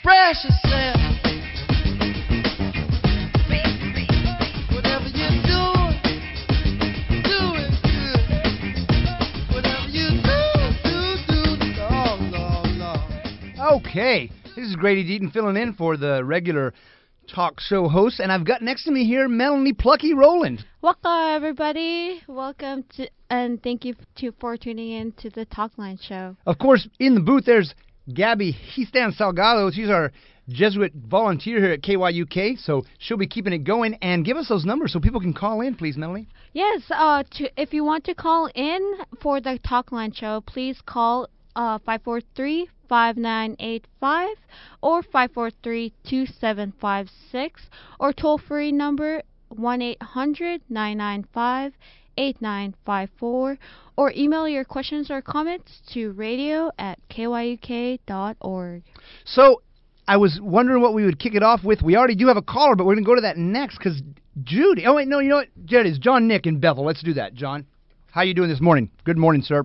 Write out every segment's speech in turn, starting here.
express yourself. Whatever you do it good. Whatever you do. Oh, Okay, this is Grady Deaton filling in for the regular talk show host, and I've got next to me here Melanie Plucky Rowland. Welcome, everybody. Welcome to, and thank you for tuning in to the Talkline Show. Of course, in the booth, there's Gabby Histan Salgado. She's our Jesuit volunteer here at KYUK, so she'll be keeping it going. And give us those numbers so people can call in, please, Melanie. Yes, if you want to call in for the Talkline Show, please call 543-5985 or 543-2756 or toll-free number 1-800-995-8954 or email your questions or comments to radio@kyuk.org. So I was wondering what we would kick it off with. We already do have a caller, but we're going to go to that next because Judy. Oh, wait, no, you know what? Jared, is John Nick in Bethel. Let's do that, John. How you doing this morning? Good morning, sir.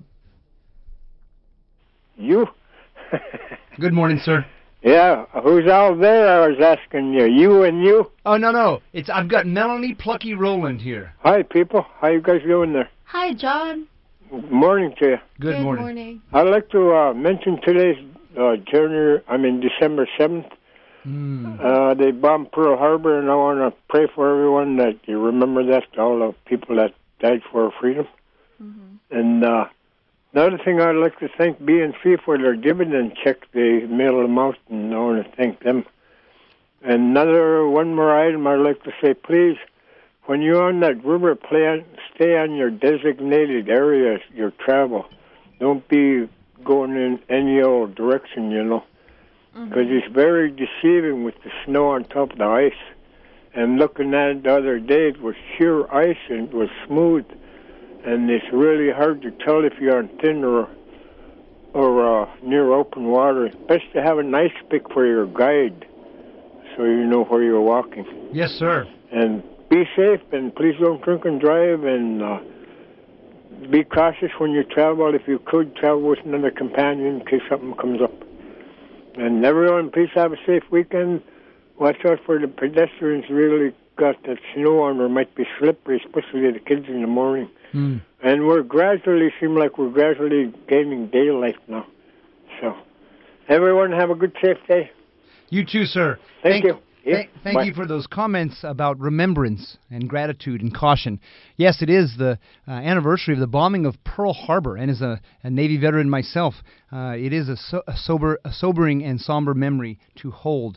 You? Good morning, sir. Yeah, who's out there? I was asking you. You and you? Oh, no. I've got Melanie Plucky Rowland here. Hi, people. How you guys doing there? Hi, John. Morning to you. Good morning. I'd like to mention today's December 7th. They bombed Pearl Harbor, and I want to pray for everyone that you remember that, all the people that died for our freedom. Mm-hmm. And another thing I'd like to thank BNC for their dividend check. They mailed them out, and I want to thank them. And one more item I'd like to say, please, when you're on that river, stay on your designated areas, your travel. Don't be going in any old direction, because it's very deceiving with the snow on top of the ice. And looking at it the other day, it was sheer ice and it was smooth. And it's really hard to tell if you're on thin or near open water. It's best to have an ice pick for your guide so you know where you're walking. Yes, sir. And be safe, and please don't drink and drive, and be cautious when you travel. If you could, travel with another companion in case something comes up. And everyone, please have a safe weekend. Watch out for the pedestrians. Really got that snow on or might be slippery, especially the kids in the morning. And we're gradually gaining daylight now. So, everyone have a good, safe day. You too, sir. Thank you. Thank you for those comments about remembrance and gratitude and caution. Yes, it is the anniversary of the bombing of Pearl Harbor, and as a Navy veteran myself, it is a sobering and somber memory to hold.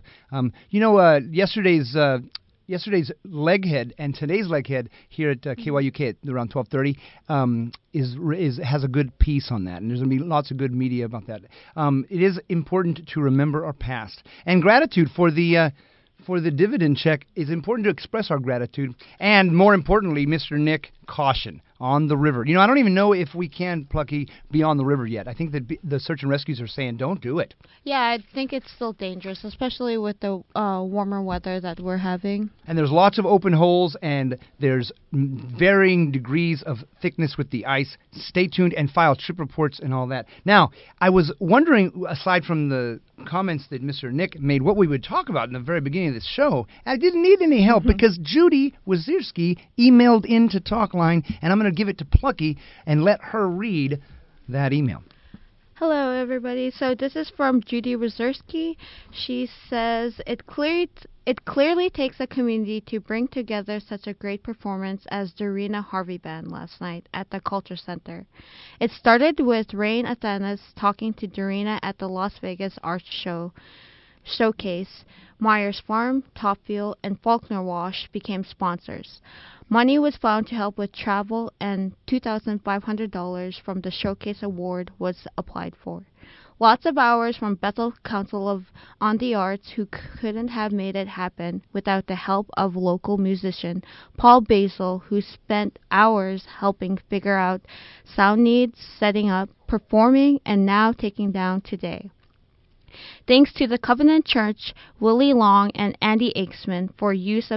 Yesterday's leg head and today's leg head here at KYUK at around 12:30 has a good piece on that, and there's going to be lots of good media about that. It is important to remember our past, and gratitude for the dividend check is important to express our gratitude, and more importantly, Mr. Nick, caution on the river. I don't even know if we can, Plucky, be on the river yet. I think that the search and rescues are saying don't do it. Yeah, I think it's still dangerous, especially with the warmer weather that we're having. And there's lots of open holes, and there's varying degrees of thickness with the ice. Stay tuned and file trip reports and all that. Now, I was wondering, aside from the comments that Mr. Nick made, what we would talk about in the very beginning of this show. I didn't need any help because Judy Wazierski emailed into Talkline, and I'm going to give it to Plucky and let her read that email. Hello, everybody. So this is from Judy Wazierski. She says, It clearly takes a community to bring together such a great performance as Dorina Harvey Band last night at the Culture Center. It started with Rain Athenas talking to Dorina at the Las Vegas Arts Showcase. Myers Farm, Topfield, and Faulkner Wash became sponsors. Money was found to help with travel, and $2,500 from the Showcase Award was applied for. Lots of hours from Bethel Council on the Arts, who couldn't have made it happen without the help of local musician Paul Basil, who spent hours helping figure out sound needs, setting up, performing, and now taking down today. Thanks to the Covenant Church, Willie Long, and Andy Aikesman for use of their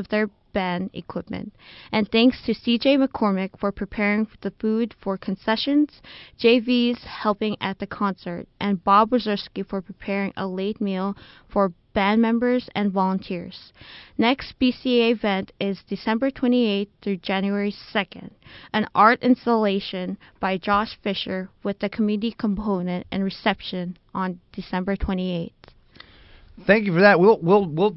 band equipment. And thanks to CJ McCormick for preparing the food for concessions, JV's helping at the concert, and Bob Wazurski for preparing a late meal for band members and volunteers. Next BCA event is December 28th through January 2nd, an art installation by Josh Fisher with the community component and reception on December 28th. Thank you for that. We'll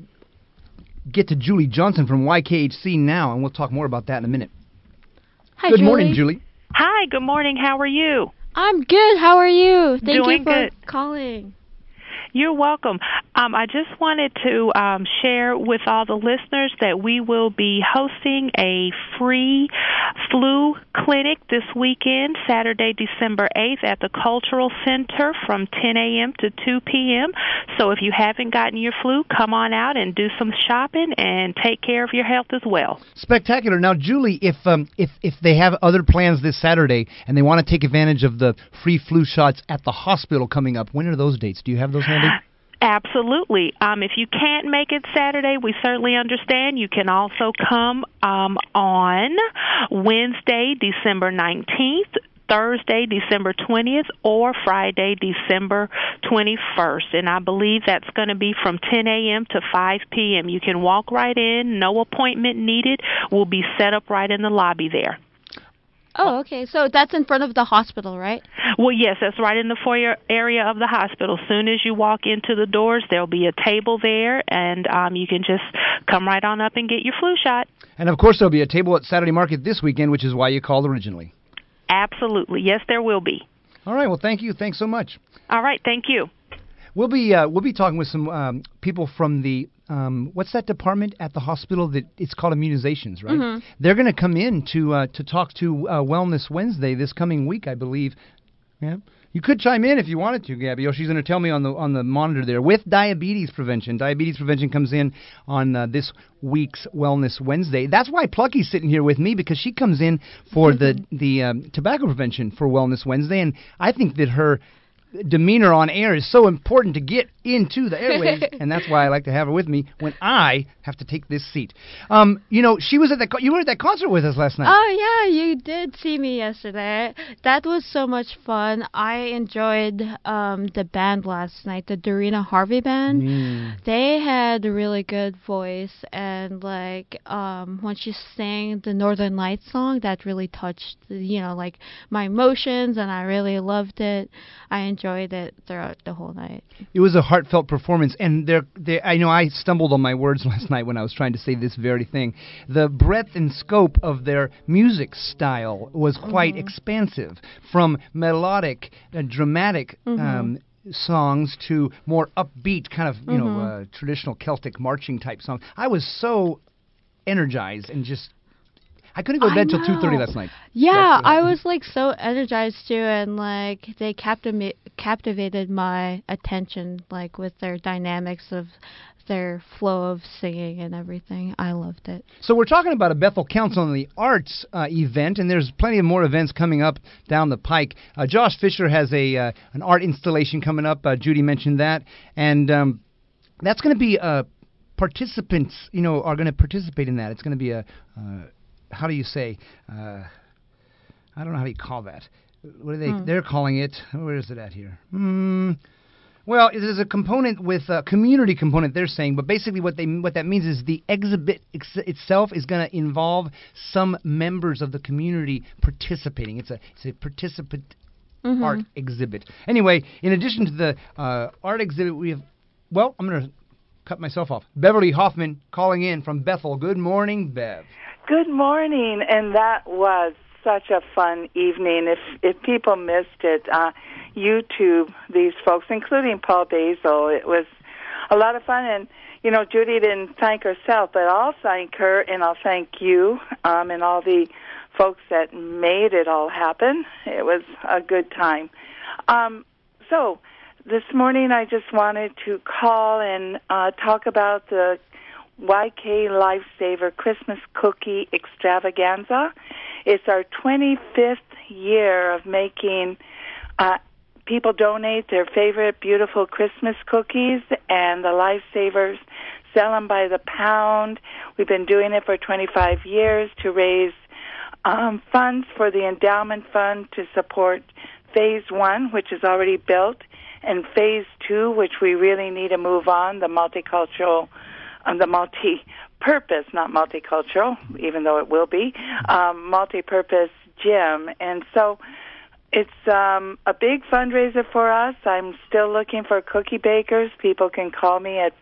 get to Julie Johnson from YKHC now, and we'll talk more about that in a minute. Hi, Good Julie. morning, Julie. Hi, good morning. How are you? I'm good. How are you? Thank Doing you for good. calling. You're welcome. I just wanted to share with all the listeners that we will be hosting a free flu clinic this weekend, Saturday, December 8th, at the Cultural Center from 10 a.m. to 2 p.m. So if you haven't gotten your flu, come on out and do some shopping and take care of your health as well. Spectacular. Now, Julie, if they have other plans this Saturday and they want to take advantage of the free flu shots at the hospital coming up, when are those dates? Do you have those handy? Absolutely. If you can't make it Saturday, we certainly understand. You can also come on Wednesday, December 19th, Thursday, December 20th, or Friday, December 21st. And I believe that's going to be from 10 a.m. to 5 p.m. You can walk right in, no appointment needed. We'll be set up right in the lobby there. Oh, okay. So that's in front of the hospital, right? Well, yes, that's right in the foyer area of the hospital. As soon as you walk into the doors, there'll be a table there, and you can just come right on up and get your flu shot. And, of course, there'll be a table at Saturday Market this weekend, which is why you called originally. Absolutely. Yes, there will be. All right. Well, thank you. Thanks so much. All right. Thank you. We'll be talking with some people from the what's that department at the hospital that it's called immunizations, right? Mm-hmm. They're going to come in to talk to Wellness Wednesday this coming week, I believe. Yeah. You could chime in if you wanted to, Gabby. She's going to tell me on the monitor there with diabetes prevention. Diabetes prevention comes in on this week's Wellness Wednesday. That's why Plucky's sitting here with me, because she comes in for the tobacco prevention for Wellness Wednesday, and I think that her demeanor on air is so important to get into the airwaves, and that's why I like to have her with me when I have to take this seat. She was at you were at that concert with us last night. Oh, yeah, you did see me yesterday. That was so much fun. I enjoyed the band last night, the Dorina Harvey Band. They had a really good voice, and when she sang the Northern Lights song, that really touched, my emotions, and I really loved it. I enjoyed it throughout the whole night. It was a heartfelt performance, and I stumbled on my words last night when I was trying to say this very thing. The breadth and scope of their music style was quite expansive, from melodic, dramatic songs to more upbeat, kind of traditional Celtic marching type songs. I was so energized and just. I couldn't go to bed till 2:30 last night. Yeah, I was so energized too, and they captivated my attention, with their dynamics of their flow of singing and everything. I loved it. So we're talking about a Bethel Council on the Arts event, and there's plenty of more events coming up down the pike. Josh Fisher has an art installation coming up. Judy mentioned that, and that's going to be participants. Are going to participate in that. It's going to be a how do you say? I don't know how you call that. What are they? They're calling it. Where is it at here? Well, there's a component with a community component. They're saying, but basically what that means is the exhibit itself is going to involve some members of the community participating. It's a participant art exhibit. Anyway, in addition to the art exhibit, we have. Well, I'm going to cut myself off. Beverly Hoffman calling in from Bethel. Good morning, Bev. Good morning, and that was such a fun evening. If people missed it, YouTube these folks, including Paul Basil. It was a lot of fun, and Judy didn't thank herself, but I'll thank her, and I'll thank you, and all the folks that made it all happen. It was a good time. So this morning I just wanted to call and talk about the YK Lifesaver Christmas Cookie Extravaganza. It's our 25th year of making people donate their favorite beautiful Christmas cookies, and the Lifesavers sell them by the pound. We've been doing it for 25 years to raise funds for the endowment fund to support Phase 1, which is already built, and Phase 2, which we really need to move on, the multicultural, the multi-purpose, not multicultural, even though it will be, multi-purpose gym. And so it's a big fundraiser for us. I'm still looking for cookie bakers. People can call me at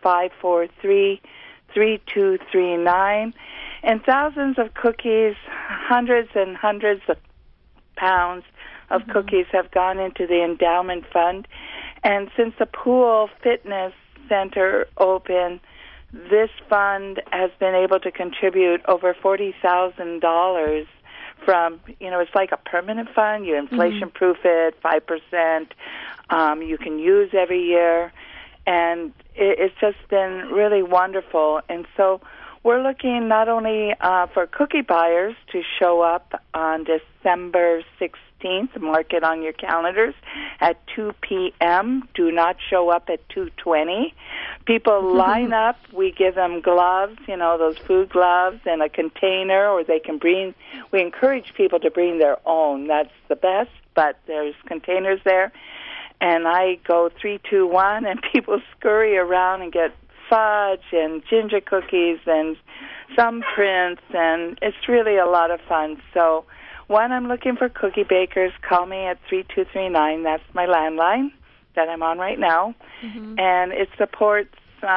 543-3239. And thousands of cookies, hundreds and hundreds of pounds of cookies have gone into the endowment fund. And since the Pool Fitness Center opened, this fund has been able to contribute over $40,000 from, it's like a permanent fund. You inflation-proof it, 5%. You can use every year. And it's just been really wonderful. And so we're looking not only for cookie buyers to show up on December 16th, mark it on your calendars, at 2 p.m. Do not show up at 2:20. People line up. We give them gloves, those food gloves, and a container, or they can bring. We encourage people to bring their own. That's the best, but there's containers there. And I go 3, 2, 1, and people scurry around and get fudge and ginger cookies and some prints, and it's really a lot of fun. So, one, I'm looking for cookie bakers. Call me at 3239. That's my landline that I'm on right now. And it supports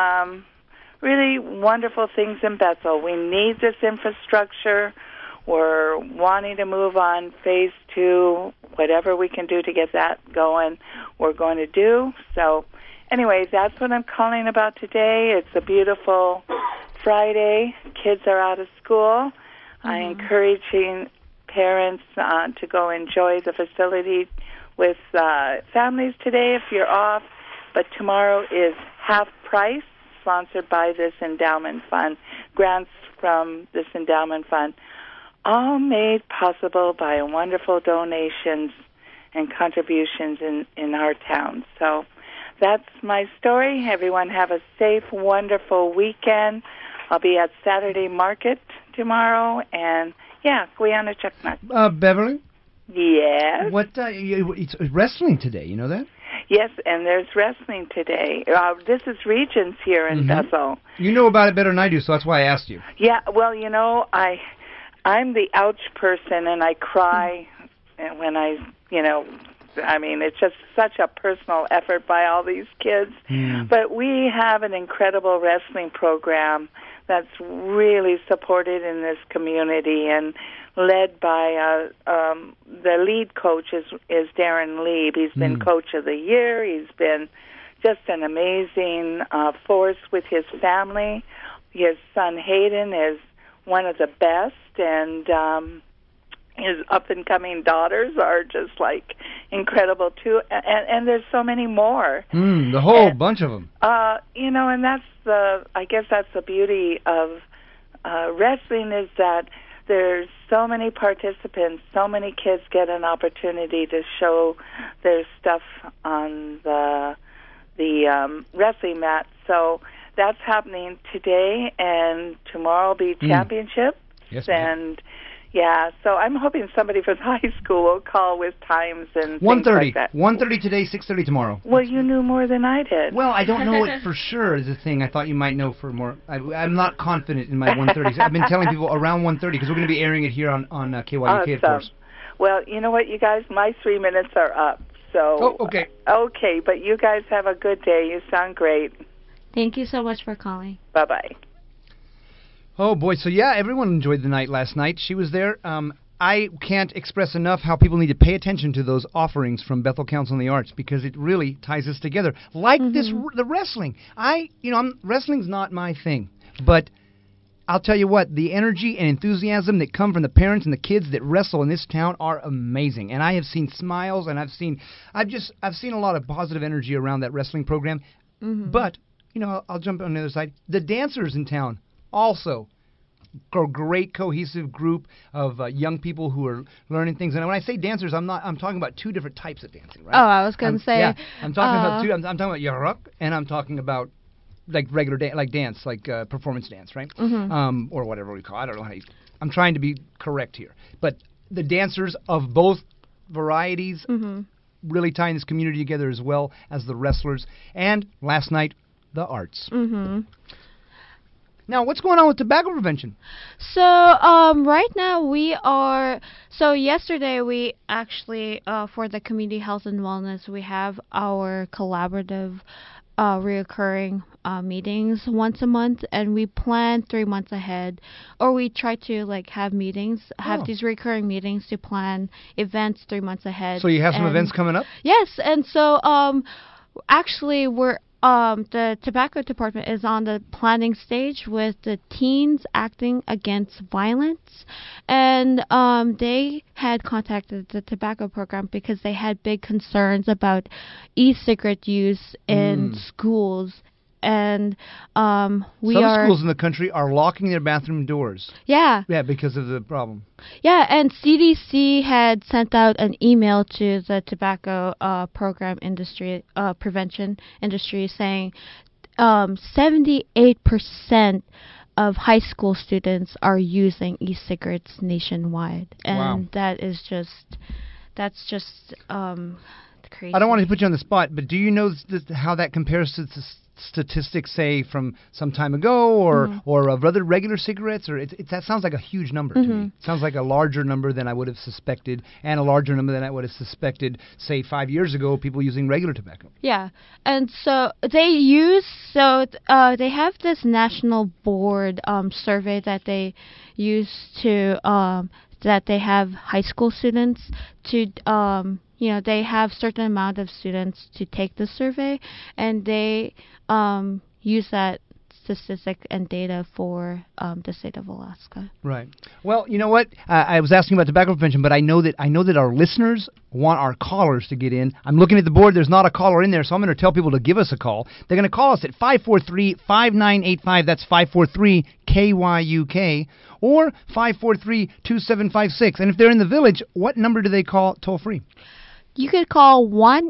really wonderful things in Bethel. We need this infrastructure. We're wanting to move on Phase 2. Whatever we can do to get that going, we're going to do. So, anyway, that's what I'm calling about today. It's a beautiful Friday. Kids are out of school. I'm encouraging parents to go enjoy the facility with families today if you're off. But tomorrow is half price, sponsored by this endowment fund, grants from this endowment fund, all made possible by wonderful donations and contributions in our town. So that's my story. Everyone have a safe, wonderful weekend. I'll be at Saturday Market tomorrow, and Guyana Chucknut. Beverly? Yes. It's wrestling today, you know that? Yes, and there's wrestling today. This is Regions here in Bethel. You know about it better than I do, so that's why I asked you. Yeah, well, I'm the ouch person, and I cry when it's just such a personal effort by all these kids. But we have an incredible wrestling program that's really supported in this community and led by the lead coach is Darren Lieb. He's been Coach of the Year. He's been just an amazing force with his family. His son Hayden is one of the best, and his up-and-coming daughters are just like incredible too, and there's so many more. The whole bunch of them. And I guess that's the beauty of wrestling, is that there's so many participants, so many kids get an opportunity to show their stuff on the wrestling mat. So that's happening today, and tomorrow will be championships. Yes, ma'am. And so I'm hoping somebody from high school will call with times and 1:30. things like that. 1:30 today, 6:30 tomorrow. Well, you knew more than I did. Well, I don't know it for sure is a thing. I thought you might know for more. I'm not confident in my 1:30. I've been telling people around 1:30 because we're going to be airing it here on KYUK, of course. Well, you know what, you guys? My 3 minutes are up. So. Oh, okay. Okay, but you guys have a good day. You sound great. Thank you so much for calling. Bye-bye. Oh, boy. So, everyone enjoyed the night last night. She was there. I can't express enough how people need to pay attention to those offerings from Bethel Council on the Arts, because it really ties us together. Like the wrestling. Wrestling's not my thing, but I'll tell you what, the energy and enthusiasm that come from the parents and the kids that wrestle in this town are amazing. And I have seen smiles, and I've seen a lot of positive energy around that wrestling program. But, I'll jump on the other side. The dancers in town also a great cohesive group of young people who are learning things. And when I say dancers, I'm talking about two different types of dancing, right? Oh, I was going to say. Yeah, I'm talking about I'm talking about Yarok, and I'm talking about like regular like dance, like performance dance, right? Or whatever we call it. I don't know how I'm trying to be correct here. But the dancers of both varieties really tying this community together as well as the wrestlers. And last night, the arts. Now, what's going on with tobacco prevention? So, right now we are. So yesterday we actually, for the community health and wellness, we have our collaborative, reoccurring meetings once a month, and we plan 3 months ahead, or we try to like have meetings, have these recurring meetings to plan events 3 months ahead. So you have some events coming up? Yes, and so actually we're. The tobacco department is on the planning stage with the Teens Acting Against Violence, and they had contacted the tobacco program because they had big concerns about e-cigarette use in schools. And some schools in the country are locking their bathroom doors. Yeah, because of the problem. Yeah, and CDC had sent out an email to the tobacco program industry, prevention industry, saying 78% of high school students are using e-cigarettes nationwide, and that's just crazy. I don't want to put you on the spot, but do you know how that compares to statistics, say, from some time ago, or of other regular cigarettes? Or that sounds like a huge number to me. It sounds like a larger number than I would have suspected, and a larger number than I would have suspected, say, 5 years ago, people using regular tobacco. Yeah, and so they have this national board survey that they use to that they have high school students to they have certain amount of students to take the survey, and they use that statistic and data for the state of Alaska. Right. Well, you know what? I was asking about tobacco prevention, but I know that our listeners want our callers to get in. I'm looking at the board. There's not a caller in there, so I'm going to tell people to give us a call. They're going to call us at 543-5985. That's 543-KYUK, or 543-2756. And if they're in the village, what number do they call toll free? You could call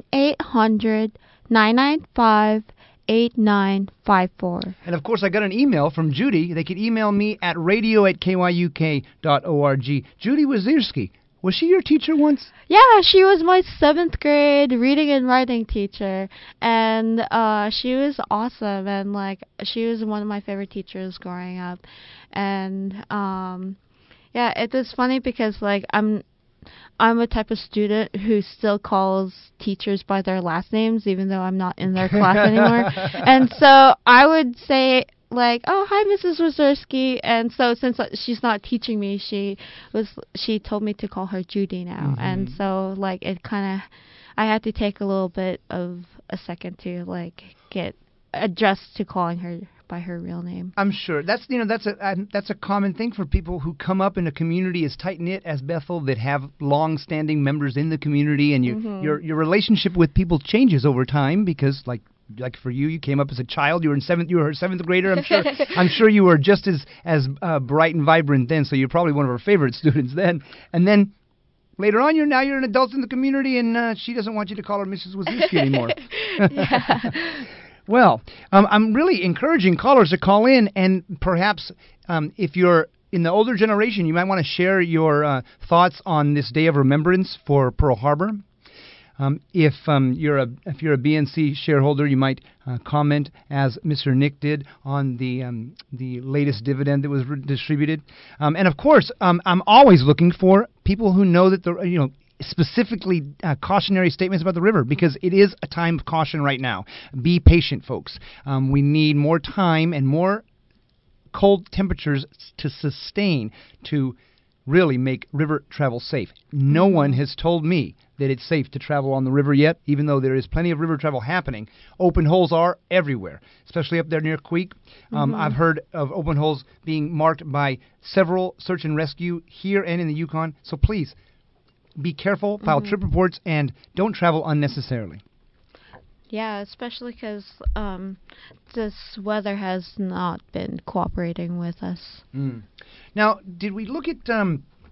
1-800-995-8954. And of course, I got an email from Judy. They could email me at radio@kyuk.org. Judy Wazirski. Was she your teacher once? Yeah, she was my 7th grade reading and writing teacher, and she was awesome, and she was one of my favorite teachers growing up. And it was funny because I'm a type of student who still calls teachers by their last names, even though I'm not in their class anymore. And so I would say, oh, hi, Mrs. Wazirski. And so since she's not teaching me, she told me to call her Judy now. And so, it kind of, I had to take a little bit of a second to, get adjust to calling her by her real name. I'm sure that's a common thing for people who come up in a community as tight knit as Bethel, that have long-standing members in the community, and your relationship with people changes over time because like for you came up as a child. You were her 7th grader. I'm sure you were just as bright and vibrant then. So you're probably one of her favorite students then, and then. Later on, you're an adult in the community, and she doesn't want you to call her Mrs. Wazirski anymore. Well, I'm really encouraging callers to call in, and perhaps if you're in the older generation, you might want to share your thoughts on this day of remembrance for Pearl Harbor. If you're a BNC shareholder, you might comment, as Mr. Nick did, on the latest dividend that was distributed. And of course, I'm always looking for people who know that specifically cautionary statements about the river, because it is a time of caution right now. Be patient, folks. We need more time and more cold temperatures to sustain to really make river travel safe. No one has told me that it's safe to travel on the river yet, even though there is plenty of river travel happening. Open holes are everywhere, especially up there near Queek. I've heard of open holes being marked by several search and rescue here and in the Yukon. So please, be careful, file trip reports, and don't travel unnecessarily. Yeah, especially because this weather has not been cooperating with us. Now, did we look at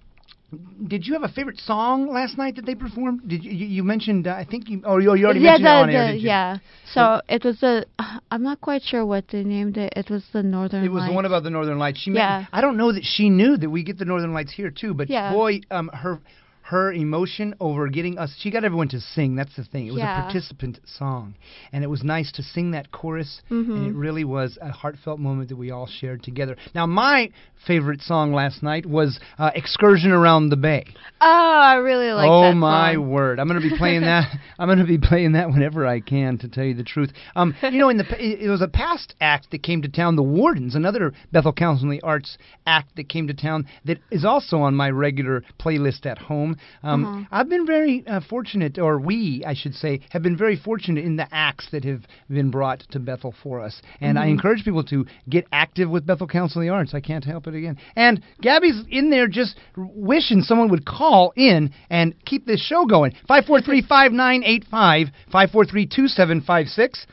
did you have a favorite song last night that they performed? Did you mentioned? I think you. Oh, you already mentioned it on air. Did you? Yeah. So it was I'm not quite sure what they named it. It was the Northern Lights. It was the one about the Northern Lights. Yeah. I don't know that she knew that we get the Northern Lights here too, but boy, her emotion over getting us, she got everyone to sing. That's the thing. It was a participant song, and it was nice to sing that chorus, and it really was a heartfelt moment that we all shared together. Now, my favorite song last night was Excursion Around the Bay. Oh, I really like that song. Oh, my word. I'm going to be playing that. I'm going to be playing that whenever I can, to tell you the truth. You know, it was a past act that came to town, The Wardens, another Bethel Council on the Arts act that came to town that is also on my regular playlist at home. I've been very fortunate, or we, I should say, have been very fortunate in the acts that have been brought to Bethel for us. And I encourage people to get active with Bethel Council on the Arts. I can't help it again. And Gabby's in there just wishing someone would call in and keep this show going. 543-5985, 543-2756,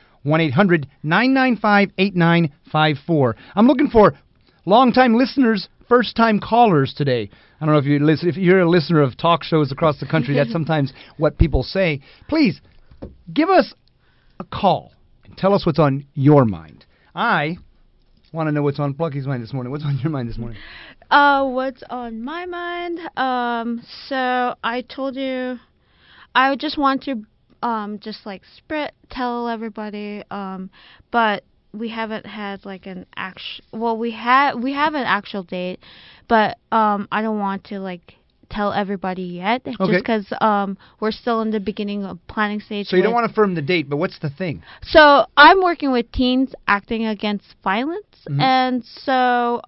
1-800-995-8954. I'm looking for long-time listeners, first-time callers today. I don't know if you're a listener of talk shows across the country, that's sometimes what people say. Please, give us a call and tell us what's on your mind. I want to know what's on Plucky's mind this morning. What's on your mind this morning? What's on my mind? So I told you, I just want to, tell everybody, but we haven't had like an we have an actual date, but I don't want to like tell everybody yet, just because we're still in the beginning of planning stage. So you don't want to firm the date, but what's the thing? So I'm working with teens acting against violence, and so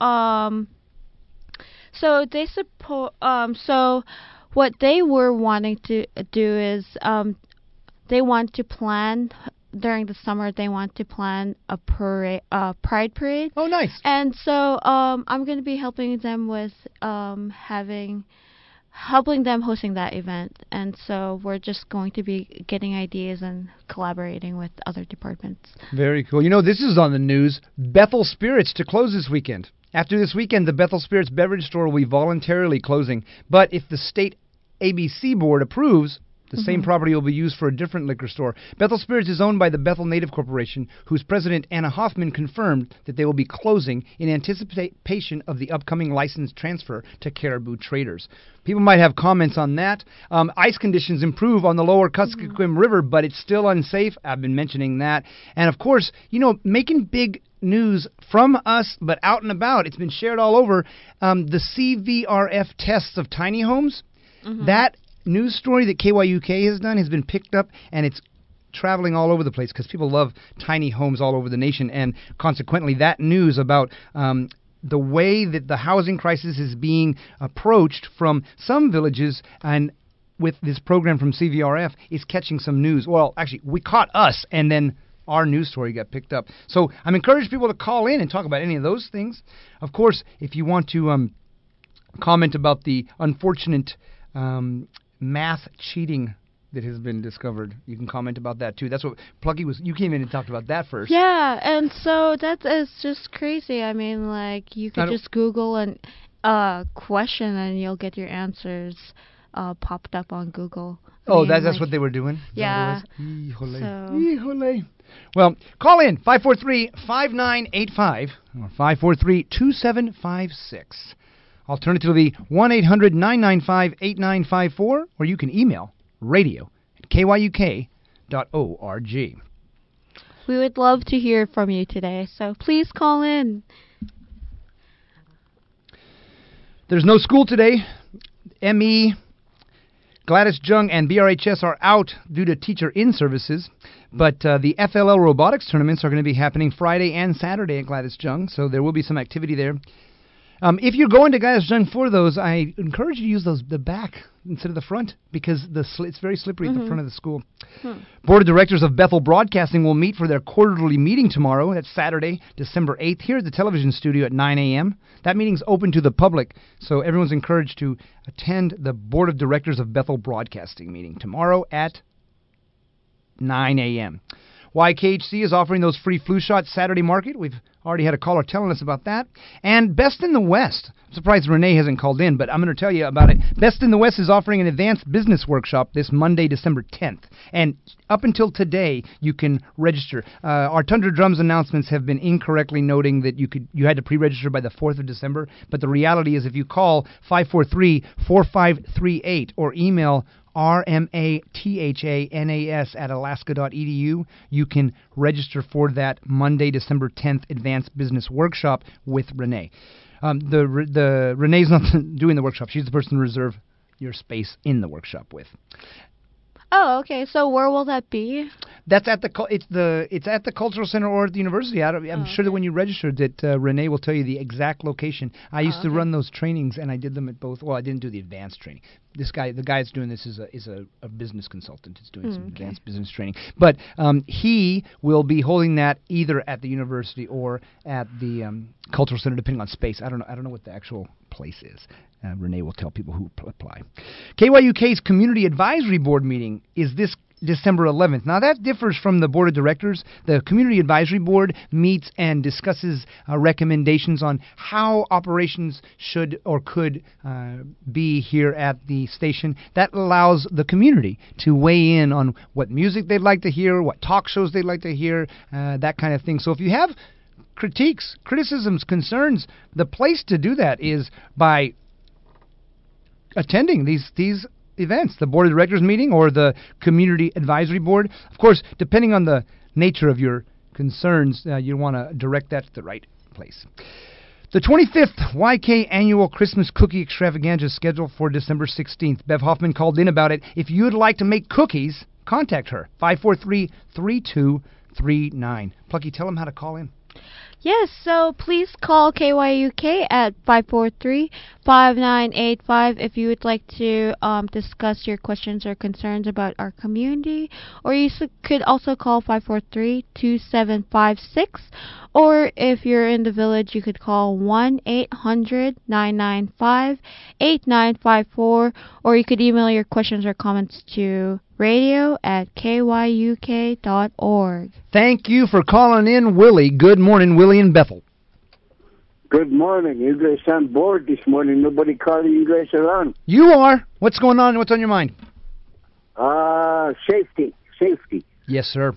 they support. So what they were wanting to do is they want to plan. During the summer, they want to plan a pride parade. Oh, nice! And so I'm going to be helping them with helping them hosting that event. And so we're just going to be getting ideas and collaborating with other departments. Very cool. You know, this is on the news. Bethel Spirits to close this weekend. After this weekend, the Bethel Spirits beverage store will be voluntarily closing. But if the state ABC board approves, the same property will be used for a different liquor store. Bethel Spirits is owned by the Bethel Native Corporation, whose president, Anna Hoffman, confirmed that they will be closing in anticipation of the upcoming license transfer to Caribou Traders. People might have comments on that. Ice conditions improve on the lower Kuskokwim River, but it's still unsafe. I've been mentioning that. And, of course, you know, making big news from us, but out and about, it's been shared all over, the CVRF tests of tiny homes. That news story that KYUK has done has been picked up, and it's traveling all over the place because people love tiny homes all over the nation, and consequently that news about the way that the housing crisis is being approached from some villages and with this program from CVRF is catching some news. Well, actually, we caught us, and then our news story got picked up. So I'm encouraging people to call in and talk about any of those things. Of course, if you want to comment about the unfortunate math cheating that has been discovered, you can comment about that too. That's what Plucky was. You came in and talked about that first. Yeah, and so that is just crazy. I mean, like you could just Google a question and you'll get your answers popped up on Google. That's what they were doing? Yeah. Well, call in 543-5985 or 543-2756. Alternatively, 1-800-995-8954, or you can email radio@kyuk.org. We would love to hear from you today, so please call in. There's no school today. ME, Gladys Jung, and BRHS are out due to teacher in-services, but the FLL robotics tournaments are going to be happening Friday and Saturday at Gladys Jung, so there will be some activity there. If you're going to Gladys Jung for those, I encourage you to use the back instead of the front because it's very slippery at the front of the school. Board of Directors of Bethel Broadcasting will meet for their quarterly meeting tomorrow. That's Saturday, December 8th, here at the television studio at 9 a.m. That meeting's open to the public, so everyone's encouraged to attend the Board of Directors of Bethel Broadcasting meeting tomorrow at 9 a.m. YKHC is offering those free flu shots Saturday market. We've Already had a caller telling us about that. And Best in the West. I'm surprised Renee hasn't called in, but I'm going to tell you about it. Best in the West is offering an advanced business workshop this Monday, December 10th. And up until today, you can register. Our Tundra Drums announcements have been incorrectly noting that you had to pre-register by the 4th of December. But the reality is if you call 543-4538 or email rmathanas@alaska.edu, you can register for that Monday, December 10th Advanced Business Workshop with Renee. The Renee's not doing the workshop. She's the person to reserve your space in the workshop with. Oh, okay. So where will that be? That's at it's at the Cultural Center or at the university. I'm sure that when you register that Renee will tell you the exact location. I used to run those trainings, and I did them at both. Well, I didn't do the advanced training. The guy that's doing this is a business consultant. He's doing some advanced business training. But he will be holding that either at the university or at the Cultural Center, depending on space. I don't know what the actual place is. Renee will tell people who apply. KYUK's Community Advisory Board meeting is this December 11th. Now, that differs from the Board of Directors. The Community Advisory Board meets and discusses recommendations on how operations should or could be here at the station. That allows the community to weigh in on what music they'd like to hear, what talk shows they'd like to hear, that kind of thing. So if you have critiques, criticisms, concerns, the place to do that is by attending these events, the Board of Directors meeting or the Community Advisory Board. Of course, depending on the nature of your concerns, you want to direct that to the right place. The 25th YK Annual Christmas Cookie Extravaganza is scheduled for December 16th. Bev Hoffman called in about it. If you'd like to make cookies, contact her, 543-3239. Plucky, tell them how to call in. Yes, so please call KYUK at 543-5985 if you would like to discuss your questions or concerns about our community. Or you could also call 543-2756. Or if you're in the village, you could call 1-800-995-8954. Or you could email your questions or comments to radio@kyuk.org. Thank you for calling in, Willie. Good morning, Willie in Bethel. Good morning. You guys sound bored this morning. Nobody calling you guys around. You are. What's going on? What's on your mind? Safety. Yes, sir.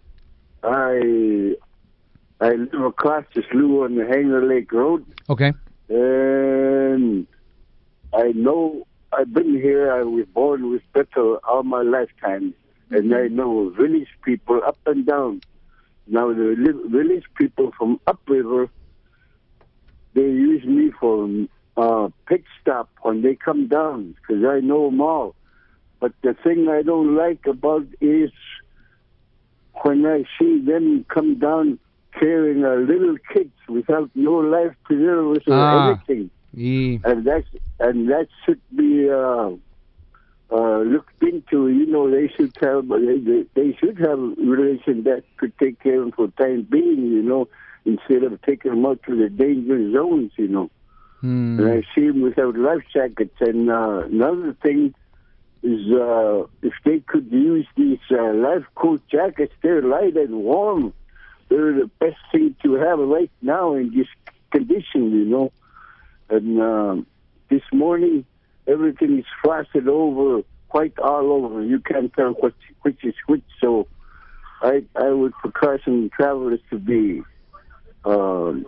I live across the slough on the Hanger Lake Road. Okay. And I know I've been here. I was born with Bethel all my lifetime. And I know village people up and down. Now, the village people from upriver, they use me for pit stop when they come down, because I know them all. But the thing I don't like about is when I see them come down carrying our little kids without no life preservers or anything. Yeah. And that should be looked into. You know, they should have relation that could take care of them for time being, you know, instead of taking them out to the danger zones, you know. And I see them without life jackets. And another thing is if they could use these life coat jackets, they're light and warm. They're the best thing to have right now in this condition, you know. And this morning, everything is frosted over, white all over. You can't tell which is which. So I would precaution travelers to be on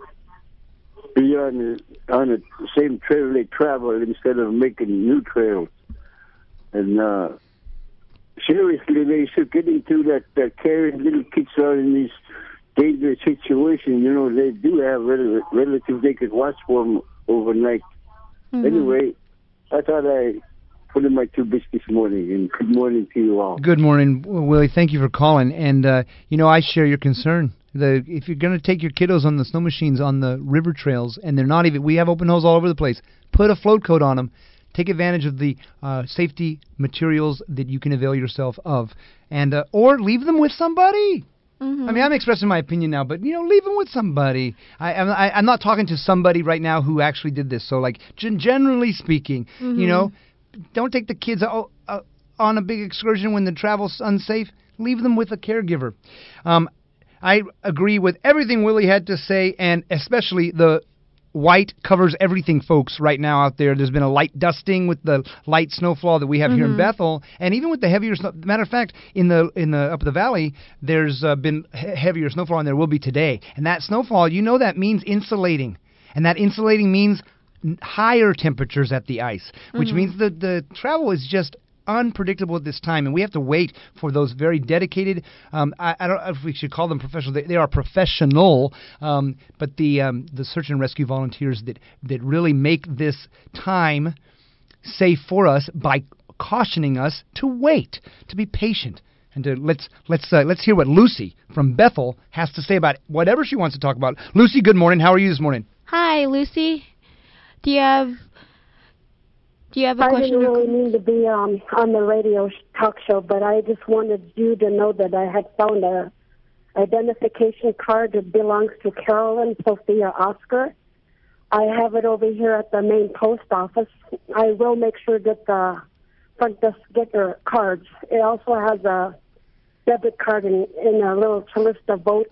the same trail they travel instead of making new trails. And seriously, they should get into that carrying little kids out in these dangerous situations. You know, they do have relatives they could watch for them overnight. Anyway, I thought I put in my 2 bits this morning, and good morning to you all. Good morning, Willie. Thank you for calling. And, you know, I share your concern. If you're going to take your kiddos on the snow machines on the river trails, and they're not even, we have open holes all over the place, put a float coat on them. Take advantage of the safety materials that you can avail yourself of, and or leave them with somebody. I mean, I'm expressing my opinion now, but, you know, leave them with somebody. I'm not talking to somebody right now who actually did this. So, like, generally speaking, you know, don't take the kids on a big excursion when the travel's unsafe. Leave them with a caregiver. I agree with everything Willie had to say, and especially the white covers everything, folks, right now out there. There's been a light dusting with the light snowfall that we have here in Bethel, and even with the heavier snow. Matter of fact, in the up the valley, there's been heavier snowfall, and there will be today. And that snowfall, that means insulating, and that insulating means higher temperatures at the ice, which means the travel is just unpredictable at this time, and we have to wait for those very dedicated. I don't know if we should call them professional. They are professional, but the search and rescue volunteers that really make this time safe for us by cautioning us to wait, to be patient, and to let's hear what Lucy from Bethel has to say about whatever she wants to talk about. Lucy, good morning. How are you this morning? Hi, Lucy. Do you have a question? I didn't really mean to be on the radio talk show, but I just wanted you to know that I had found a identification card that belongs to Carolyn Sophia Oscar. I have it over here at the main post office. I will make sure that the front desk get your cards. It also has a debit card in a little Chalista vote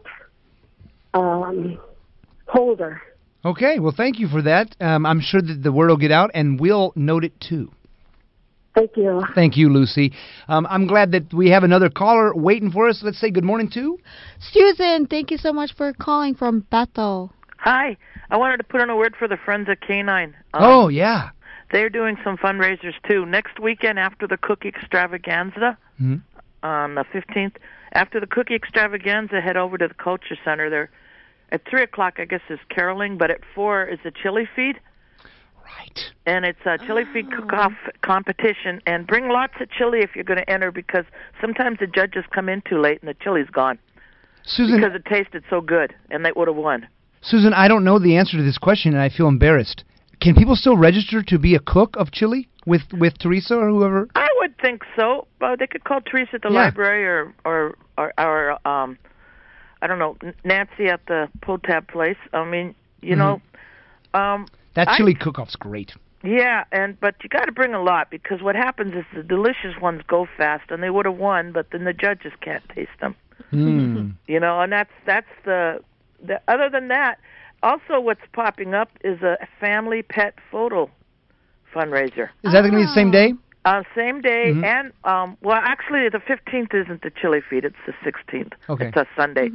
holder. Okay, well, thank you for that. I'm sure that the word will get out, and we'll note it, too. Thank you. Thank you, Lucy. I'm glad that we have another caller waiting for us. Let's say good morning to Susan. Thank you so much for calling from Bethel. Hi. I wanted to put in a word for the Friends of Canine. Oh, yeah. They're doing some fundraisers, too. Next weekend after the Cookie Extravaganza, on the 15th, after the Cookie Extravaganza, head over to the Culture Center. They're at 3 o'clock, I guess, is caroling, but at 4 is the chili feed. Right. And it's a chili feed cook-off competition. And bring lots of chili if you're going to enter, because sometimes the judges come in too late and the chili's gone. Susan, because it tasted so good, and they would have won. Susan, I don't know the answer to this question, and I feel embarrassed. Can people still register to be a cook of chili with Teresa or whoever? I would think so. They could call Teresa at the library or I don't know, Nancy at the Potab place. I mean, know, that chili cook-off's great. Yeah, but you got to bring a lot, because what happens is the delicious ones go fast, and they would have won, but then the judges can't taste them. And that's the. Other than that, also what's popping up is a family pet photo fundraiser. Is that going to be the same day? Same day, and well, actually, the 15th isn't the chili feed; it's the 16th. Okay, it's a Sunday.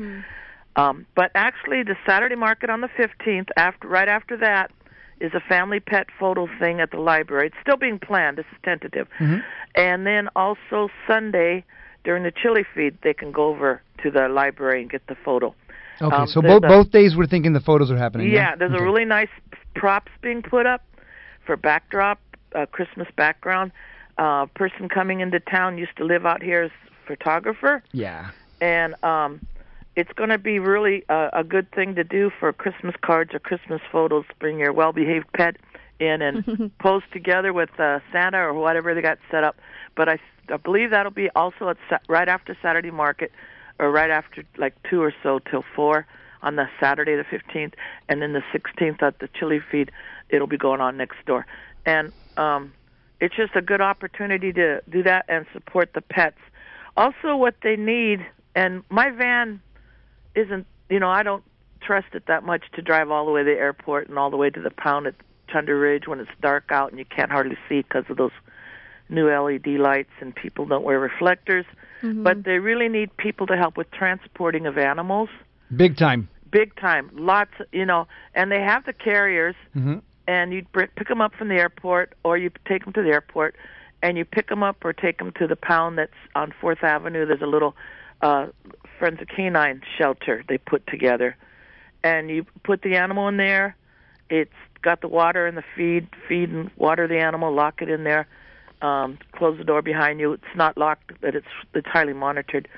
But actually, the Saturday market on the 15th, right after that, is a family pet photo thing at the library. It's still being planned. This is tentative. And then also Sunday during the chili feed, they can go over to the library and get the photo. Okay, so both days we're thinking the photos are happening. Yeah, there's a really nice props being put up for backdrop, Christmas background. Person coming into town used to live out here as photographer. Yeah. And it's going to be really a good thing to do for Christmas cards or Christmas photos. Bring your well-behaved pet in and pose together with Santa or whatever they got set up. But I believe that'll be also right after Saturday market, or right after like 2 or so till 4 on the Saturday the 15th. And then the 16th at the chili feed, it'll be going on next door. And it's just a good opportunity to do that and support the pets. Also, what they need, and my van isn't, I don't trust it that much to drive all the way to the airport and all the way to the pound at Thunder Ridge when it's dark out and you can't hardly see because of those new LED lights and people don't wear reflectors. But they really need people to help with transporting of animals. Big time. Big time. Lots, and they have the carriers. And you pick them up from the airport, or you take them to the airport, and you pick them up or take them to the pound that's on 4th Avenue. There's a little Friends of Canine shelter they put together. And you put the animal in there. It's got the water and the feed and water the animal, lock it in there, close the door behind you. It's not locked, but it's highly monitored.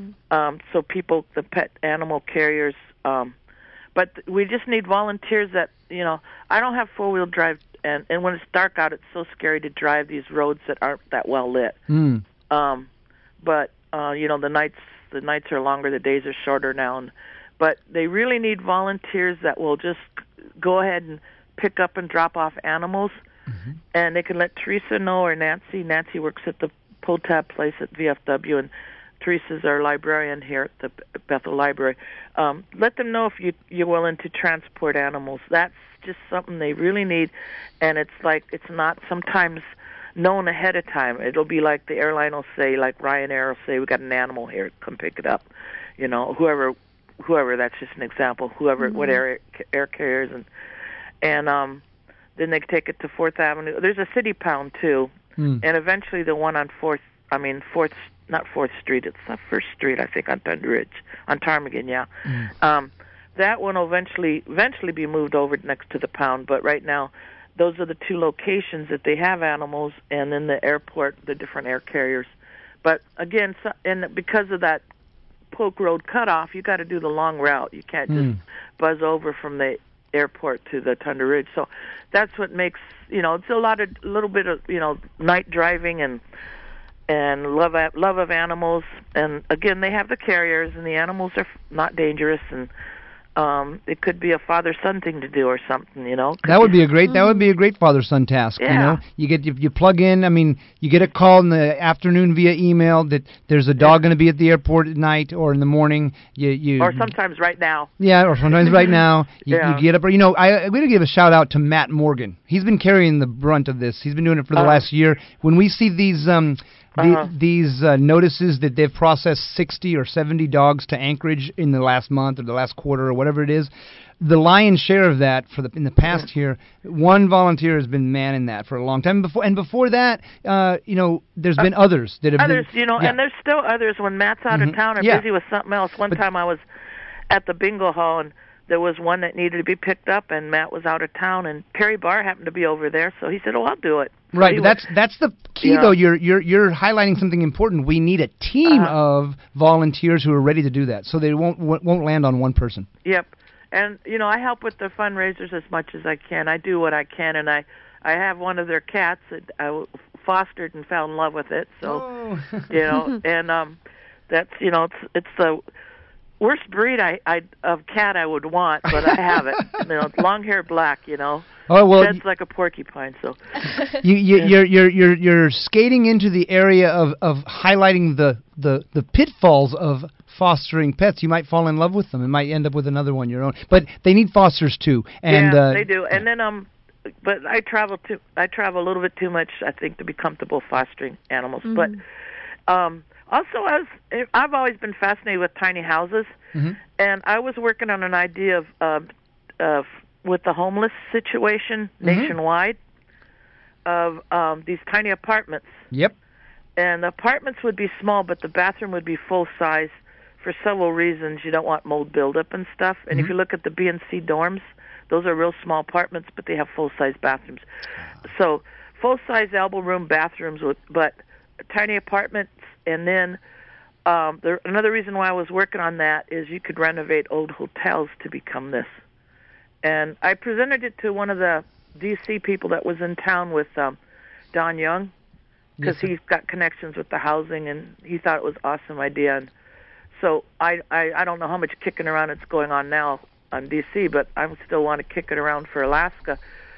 So people, the pet animal carriers, but we just need volunteers that, I don't have four-wheel drive, and when it's dark out, it's so scary to drive these roads that aren't that well lit. But, the nights are longer, the days are shorter now. But they really need volunteers that will just go ahead and pick up and drop off animals. And they can let Teresa know, or Nancy. Nancy works at the Potab place at VFW, and Teresa's our librarian here at the Bethel Library. Let them know if you're willing to transport animals. That's just something they really need, and it's not sometimes known ahead of time. It'll be like the airline will say, like Ryanair will say, we got an animal here, come pick it up. You know, whoever. That's just an example. What air carriers and then they take it to 4th Avenue. There's a city pound too, and eventually the one on not 4th Street. It's the 1st Street, I think, on Thunder Ridge, on Ptarmigan. Yeah, that one will eventually be moved over next to the pound. But right now, those are the two locations that they have animals, and then the airport, the different air carriers. But again, and because of that Polk Road cutoff, you got to do the long route. You can't just buzz over from the airport to the Thunder Ridge. So that's what makes, it's a little bit of, night driving and love of animals. And again, they have the carriers, and the animals are not dangerous, and it could be a father-son thing to do or something, That would be a great father-son task, Yeah. You plug in, you get a call in the afternoon via email that there's a dog going to be at the airport at night or in the morning. Or sometimes right now. Yeah, or sometimes right now. You Yeah. get up, I'm going to give a shout-out to Matt Morgan. He's been carrying the brunt of this. He's been doing it for the last year. When we see these these notices that they've processed 60 or 70 dogs to Anchorage in the last month or the last quarter or whatever it is, the lion's share of that in the past year, one volunteer has been manning that for a long time. Before that, there's been others that have been, and there's still others when Matt's out of town or busy with something else. One time I was at the bingo hall, and there was one that needed to be picked up, and Matt was out of town, and Perry Barr happened to be over there, so he said, I'll do it. So right, but that's the key, though. You're highlighting something important. We need a team of volunteers who are ready to do that, so they won't land on one person. Yep, and I help with the fundraisers as much as I can. I do what I can, and I have one of their cats that I fostered and fell in love with it. So and that's it's the worst breed of cat I would want, but I have it. It's long hair, black. Oh well, that's like a porcupine. So you're skating into the area of highlighting the pitfalls of fostering pets. You might fall in love with them. It might end up with another one your own. But they need fosters too. And they do. And then but I travel a little bit too much, I think, to be comfortable fostering animals. But also, I've always been fascinated with tiny houses, and I was working on an idea of with the homeless situation nationwide of these tiny apartments. Yep. And the apartments would be small, but the bathroom would be full size for several reasons. You don't want mold buildup and stuff. And if you look at the B and C dorms, those are real small apartments, but they have full size bathrooms. So full size elbow room bathrooms, but tiny apartments. And then another reason why I was working on that is you could renovate old hotels to become this. And I presented it to one of the D.C. people that was in town with Don Young, because he's got connections with the housing, and he thought it was an awesome idea. And so I don't know how much kicking around it's going on now on D.C., but I still want to kick it around for Alaska.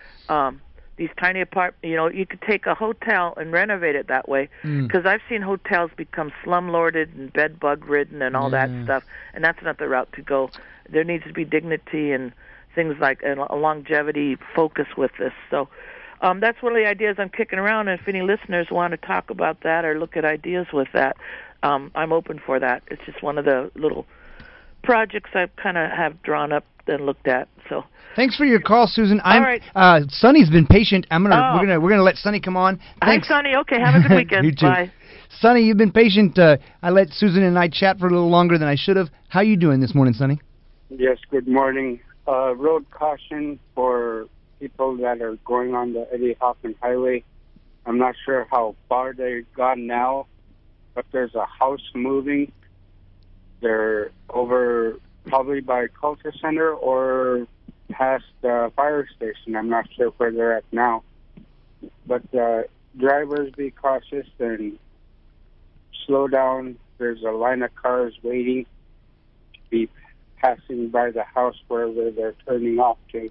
These tiny apartments, you could take a hotel and renovate it that way, because I've seen hotels become slumlorded and bed bug ridden and all that stuff, and that's not the route to go. There needs to be dignity and things like a longevity focus with this. So that's one of the ideas I'm kicking around, and if any listeners want to talk about that or look at ideas with that, I'm open for that. It's just one of the little projects I kind of have drawn up and looked at. So thanks for your call, Susan. All right. Sonny's been patient. We're gonna let Sonny come on. Thanks, Sonny. Okay, have a good weekend. You too. Bye. Sonny, you've been patient. I let Susan and I chat for a little longer than I should have. How you doing this morning, Sonny? Yes. Good morning. Road caution for people that are going on the Eddie Hoffman Highway. I'm not sure how far they've gone now, but there's a house moving. They're over probably by Culture Center or past the fire station. I'm not sure where they're at now. But drivers, be cautious and slow down. There's a line of cars waiting to be passing by the house wherever they're turning off to.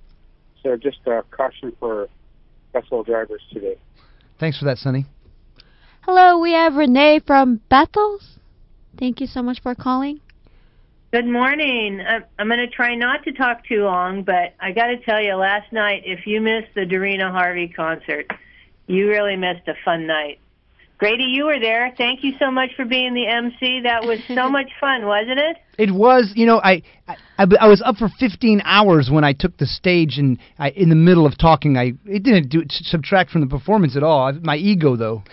So just a caution for vessel drivers today. Thanks for that, Sonny. Hello, we have Renee from Bethel. Thank you so much for calling. Good morning. I'm going to try not to talk too long, but I got to tell you, last night, if you missed the Darina Harvey concert, you really missed a fun night. Grady, you were there. Thank you so much for being the MC. That was so much fun, wasn't it? It was. You know, I was up for 15 hours when I took the stage, and in the middle of talking, it didn't subtract from the performance at all. My ego, though.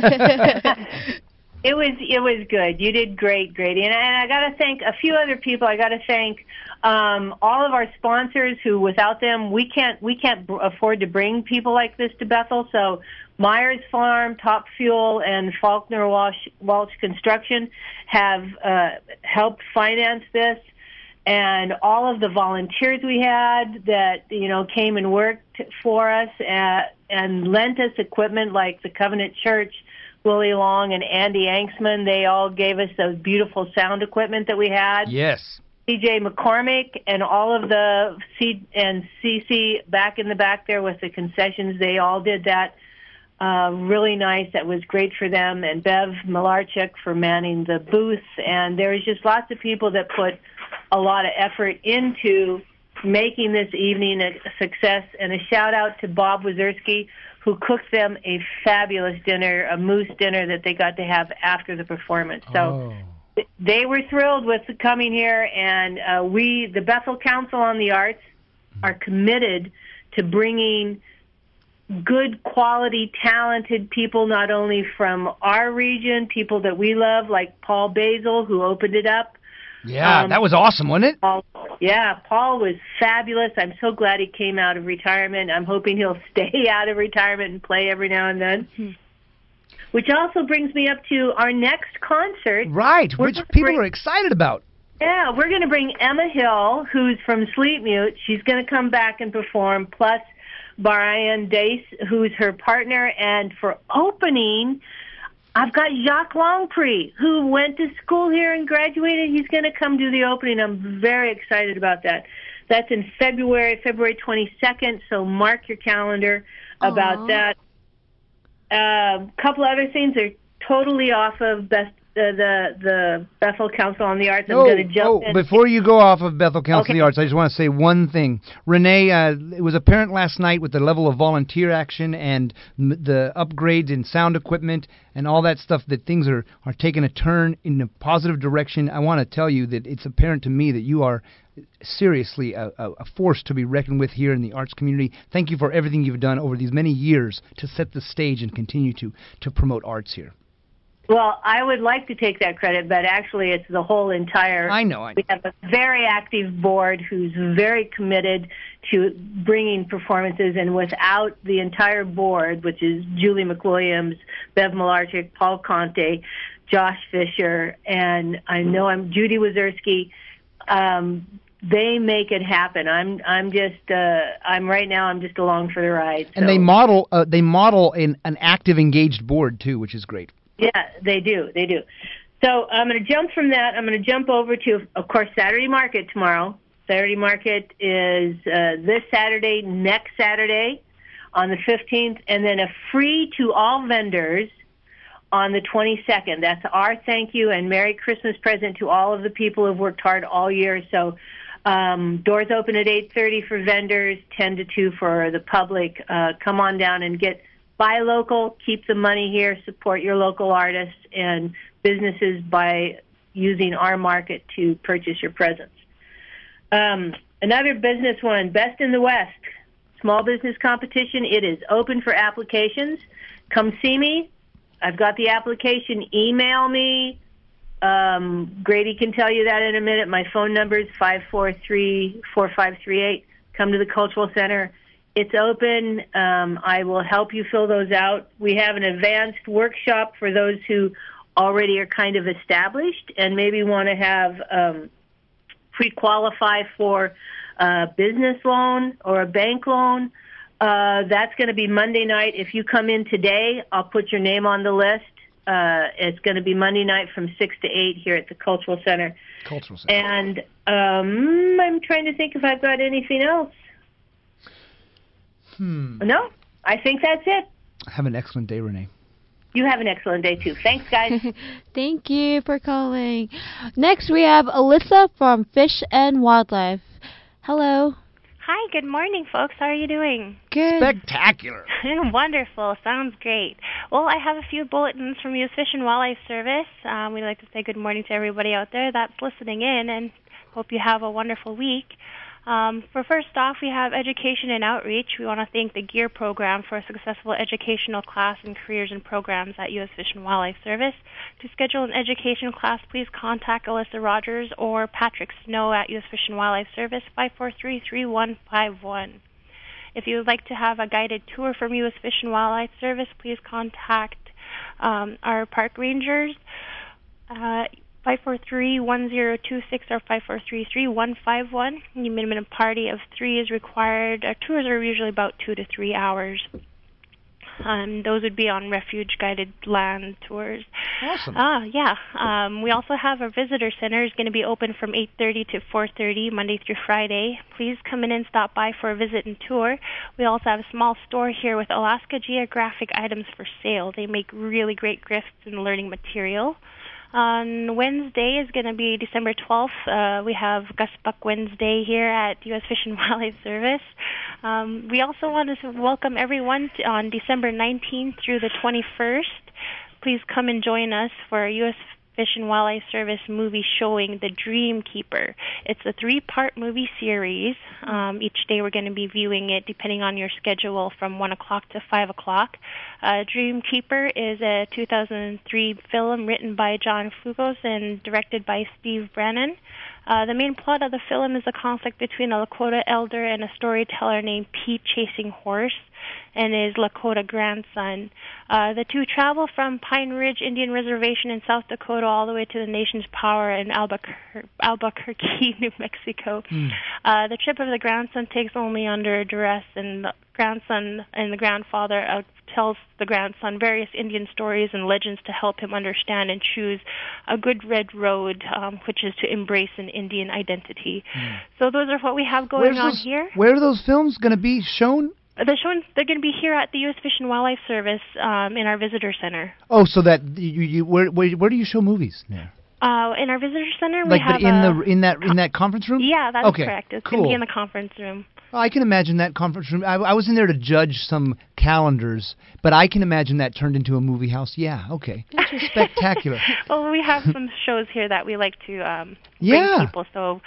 It was good. You did great, Grady. And I got to thank a few other people. I got to thank all of our sponsors who, without them, we can't afford to bring people like this to Bethel. So Myers Farm, Top Fuel, and Faulkner Walsh Construction have helped finance this. And all of the volunteers we had that, came and worked for us and lent us equipment like the Covenant Church, Willie Long and Andy Anksman, they all gave us those beautiful sound equipment that we had. Yes. CJ McCormick and all of the CC back in the back there with the concessions, they all did that. Really nice. That was great for them. And Bev Malarchuk for manning the booth. And there was just lots of people that put a lot of effort into making this evening a success. And a shout out to Bob Wazerski, who cooked them a fabulous dinner, a moose dinner that they got to have after the performance. So they were thrilled with coming here, and the Bethel Council on the Arts, are committed to bringing good quality, talented people, not only from our region, people that we love, like Paul Basil, who opened it up. Yeah, that was awesome, wasn't it? Paul was fabulous. I'm so glad he came out of retirement. I'm hoping he'll stay out of retirement and play every now and then. Which also brings me up to our next concert. Right, which people are excited about. Yeah, we're going to bring Emma Hill, who's from Sleep Mute. She's going to come back and perform, plus Brian Dace, who's her partner. And for opening, I've got Jacques Longpree, who went to school here and graduated. He's going to come do the opening. I'm very excited about that. That's in February 22nd, so mark your calendar about that. A couple other things are totally off of the Bethel Council on the Arts. I'm going to jump in. Before you go off of Bethel Council on the Arts, I just want to say one thing. Renee, it was apparent last night with the level of volunteer action and the upgrades in sound equipment and all that stuff that things are taking a turn in a positive direction. I want to tell you that it's apparent to me that you are seriously a force to be reckoned with here in the arts community. Thank you for everything you've done over these many years to set the stage and continue to promote arts here. Well, I would like to take that credit, but actually it's the whole entire... I know. We have a very active board who's very committed to bringing performances, and without the entire board, which is Julie McWilliams, Bev Malarchuk, Paul Conte, Josh Fisher, and Judy Wazerski, they make it happen. I'm right now I'm just along for the ride. And they model an active, engaged board too, which is great. Yeah, they do. So I'm going to jump from that. I'm going to jump over to, of course, Saturday Market tomorrow. Saturday Market is this Saturday, next Saturday on the 15th, and then a free to all vendors on the 22nd. That's our thank you and Merry Christmas present to all of the people who've worked hard all year. So doors open at 8:30 for vendors, 10 to 2 for the public. Come on down and buy local, keep the money here, support your local artists and businesses by using our market to purchase your presents. Another business one, Best in the West, small business competition. It is open for applications. Come see me. I've got the application. Email me. Grady can tell you that in a minute. My phone number is 543-4538. Come to the Cultural Center. It's open. I will help you fill those out. We have an advanced workshop for those who already are kind of established and maybe want to have pre-qualify for a business loan or a bank loan. That's going to be Monday night. If you come in today, I'll put your name on the list. It's going to be Monday night from 6 to 8 here at the Cultural Center. And I'm trying to think if I've got anything else. No, I think that's it. Have an excellent day, Renee. You have an excellent day, too. Thanks, guys. Thank you for calling. Next, we have Alyssa from Fish and Wildlife. Hello. Hi, good morning, folks. How are you doing? Good. Spectacular. Wonderful. Sounds great. Well, I have a few bulletins from U.S. Fish and Wildlife Service. We'd like to say good morning to everybody out there that's listening in, and hope you have a wonderful week. For first off, we have education and outreach. We want to thank the GEAR program for a successful educational class and careers and programs at U.S. Fish and Wildlife Service. To schedule an education class, please contact Alyssa Rogers or Patrick Snow at U.S. Fish and Wildlife Service, 543-3151. If you would like to have a guided tour from U.S. Fish and Wildlife Service, please contact our park rangers. 543-1026 or 543-3151. The minimum party of 3 is required. Our tours are usually about 2 to 3 hours. Those would be on refuge guided land tours. Awesome. We also have our visitor center is going to be open from 8:30 to 4:30 Monday through Friday. Please come in and stop by for a visit and tour. We also have a small store here with Alaska Geographic items for sale. They make really great gifts and learning material. On Wednesday is going to be December 12th. We have Gus Buck Wednesday here at U.S. Fish and Wildlife Service. We also want to welcome everyone on December 19th through the 21st. Please come and join us for our U.S. Fish and Wildlife Service movie showing The Dream Keeper. It's a 3-part movie series. Each day we're going to be viewing it depending on your schedule from 1 o'clock to 5 o'clock. Dream Keeper is a 2003 film written by John Fugos and directed by Steve Brannon. The main plot of the film is a conflict between a Lakota elder and a storyteller named Pete Chasing Horse and his Lakota grandson. The two travel from Pine Ridge Indian Reservation in South Dakota all the way to the nation's power in Albuquerque, New Mexico. The trip of the grandson takes only under duress, and the grandson and the grandfather tells the grandson various Indian stories and legends to help him understand and choose a good red road, which is to embrace an Indian identity. So those are what we have going on here. Where are those films going to be shown? They're going to be here at the U.S. Fish and Wildlife Service in our visitor center. Oh, so that where do you show movies there? In our visitor center, like, we have in that conference room. Yeah, that's correct. It's going to be in the conference room. Oh, I can imagine that conference room. I was in there to judge some calendars, but I can imagine that turned into a movie house. Yeah, okay. Spectacular. Well, we have some shows here that we like to bring people. So.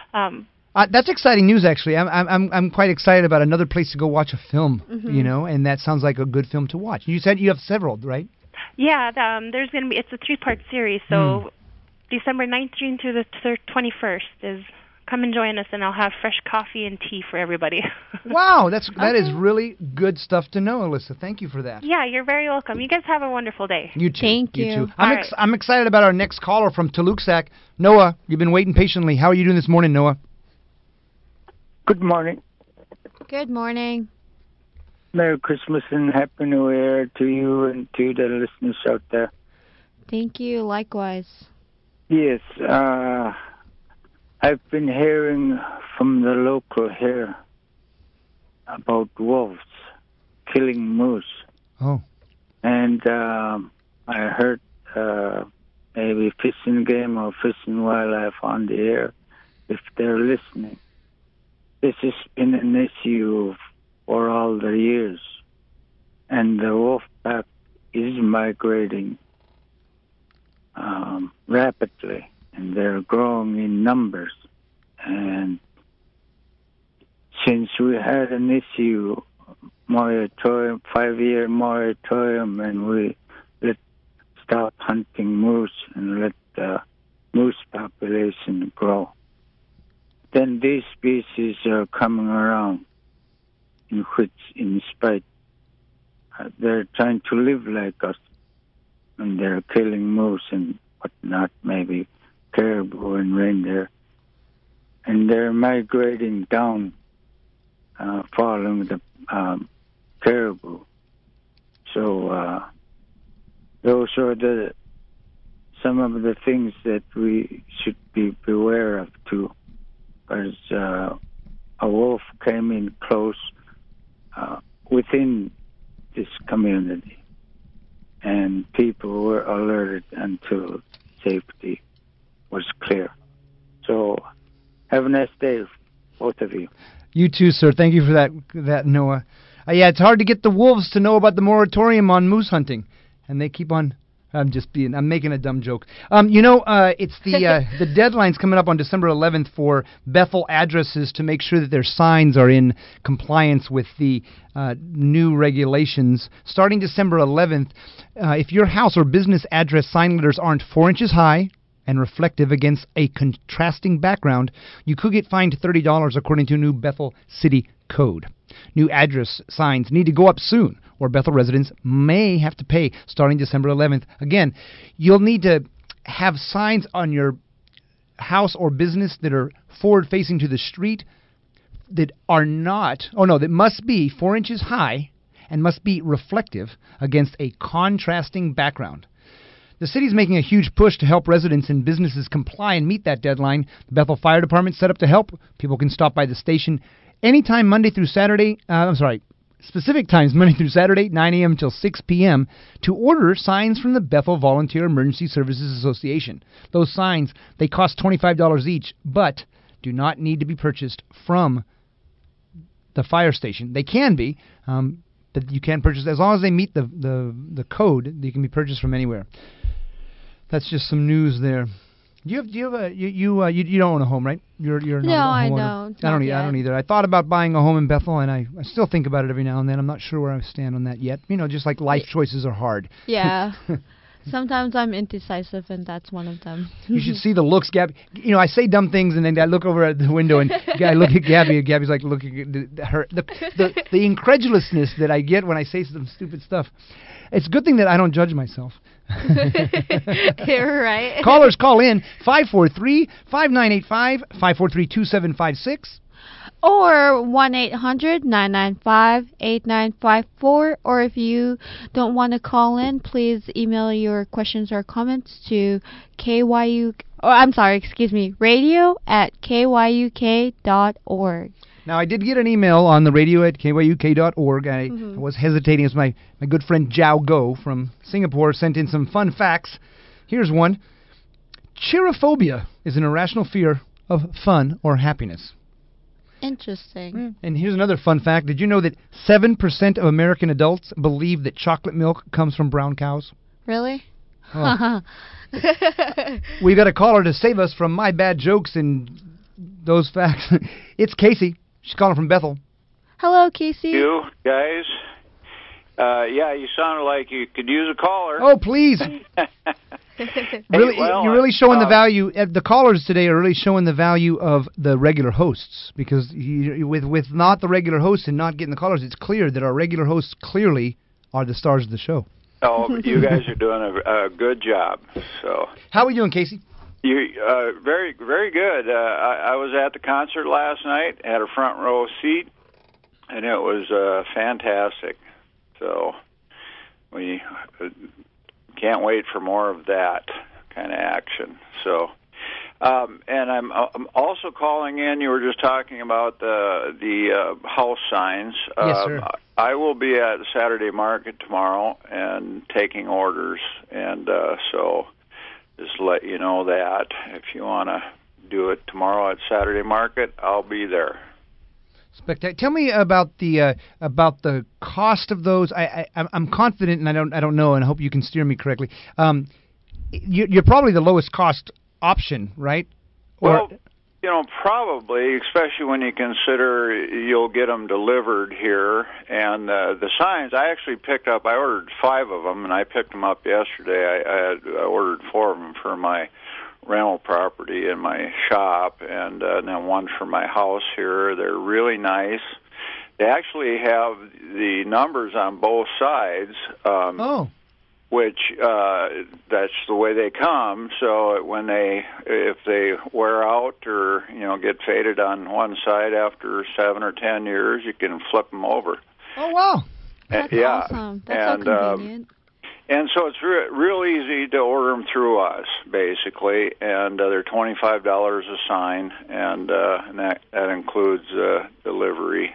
That's exciting news, actually. I'm quite excited about another place to go watch a film. You know, and that sounds like a good film to watch. You said you have several, right? Yeah, there's going to be. It's a 3-part series, so December 19th through the 21st is. Come and join us, and I'll have fresh coffee and tea for everybody. Wow, that is really good stuff to know, Alyssa. Thank you for that. Yeah, you're very welcome. You guys have a wonderful day. You too. Thank you. You too. I'm excited about our next caller from Taluksak. Noah, you've been waiting patiently. How are you doing this morning, Noah? Good morning. Good morning. Merry Christmas and Happy New Year to you and to the listeners out there. Thank you. Likewise. Yes, I've been hearing from the local here about wolves killing moose. Oh. And I heard maybe Fish and Game or Fish and Wildlife on the air, if they're listening. This has been an issue for all the years. And the wolf pack is migrating rapidly. And they're growing in numbers. And since we had an issue, moratorium, 5-year moratorium, and we stop hunting moose and let the moose population grow, then these species are coming around, in which, in spite, they're trying to live like us, and they're killing moose and whatnot, maybe caribou and reindeer, and they're migrating down, following the caribou. So those are some of the things that we should be beware of too, because a wolf came in close within this community, and You too, sir. Thank you for that, Noah. Yeah, it's hard to get the wolves to know about the moratorium on moose hunting, and they keep on. I'm making a dumb joke. It's the deadline's coming up on December 11th for Bethel addresses to make sure that their signs are in compliance with the new regulations. Starting December 11th, if your house or business address sign letters aren't 4 inches high and reflective against a contrasting background, you could get fined $30 according to a new Bethel City Code. New address signs need to go up soon, or Bethel residents may have to pay starting December 11th. Again, you'll need to have signs on your house or business that are forward-facing to the street that must be 4 inches high and must be reflective against a contrasting background. The city's making a huge push to help residents and businesses comply and meet that deadline. The Bethel Fire Department set up to help. People can stop by the station anytime Monday through Saturday. Specific times Monday through Saturday, 9 a.m. until 6 p.m. to order signs from the Bethel Volunteer Emergency Services Association. Those signs, they cost $25 each, but do not need to be purchased from the fire station. They can be, but you can purchase as long as they meet the code. They can be purchased from anywhere. That's just some news there. You don't own a home, right? You're not no, a I homeowner. don't. I don't either. I thought about buying a home in Bethel, and I still think about it every now and then. I'm not sure where I stand on that yet. Just like life choices are hard. Yeah. Sometimes I'm indecisive, and that's one of them. You should see the looks, Gabby. I say dumb things, and then I look over at the window, and I look at Gabby, and Gabby's like looking at her. The incredulousness that I get when I say some stupid stuff. It's a good thing that I don't judge myself. You're right. Callers, call in 543-5985, 543-2756. Or 1-800-995-8954. Or if you don't want to call in, please email your questions or comments to radio@kyuk.org. Now, I did get an email on the radio@kyuk.org. I was hesitating as my good friend Jiao Go from Singapore sent in some fun facts. Here's one. Cheerophobia is an irrational fear of fun or happiness. Interesting. And here's another fun fact. Did you know that 7% of American adults believe that chocolate milk comes from brown cows? Really? Oh. We got a caller to save us from my bad jokes and those facts. It's Casey. She's calling from Bethel. Hello, Casey. You guys. You sounded like you could use a caller. Oh, please. You're really showing the value. The callers today are really showing the value of the regular hosts, because with not the regular hosts and not getting the callers, it's clear that our regular hosts clearly are the stars of the show. Oh, you guys are doing a good job. So, how are we doing, Casey? You very, very good. I was at the concert last night, had a front row seat, and it was fantastic. So we can't wait for more of that kind of action. So, and I'm also calling in. You were just talking about the house signs. Yes, sir. I will be at the Saturday market tomorrow and taking orders, and so just let you know that if you want to do it tomorrow at Saturday market, I'll be there. Spectacular. Tell me about the cost of those. I'm confident, and I don't know, and I hope you can steer me correctly. You're probably the lowest cost option, right? Well, probably, especially when you consider you'll get them delivered here, and the signs. I actually I ordered 5 of them, and I picked them up yesterday. I ordered 4 of them for my rental property in my shop, and then 1 for my house here. They're really nice. They actually have the numbers on both sides, which that's the way they come. So if they wear out or get faded on one side after 7 or 10 years, you can flip them over. Oh wow! That's awesome. That's so convenient. And so it's real easy to order them through us, basically, and they're $25 a sign, and that includes delivery.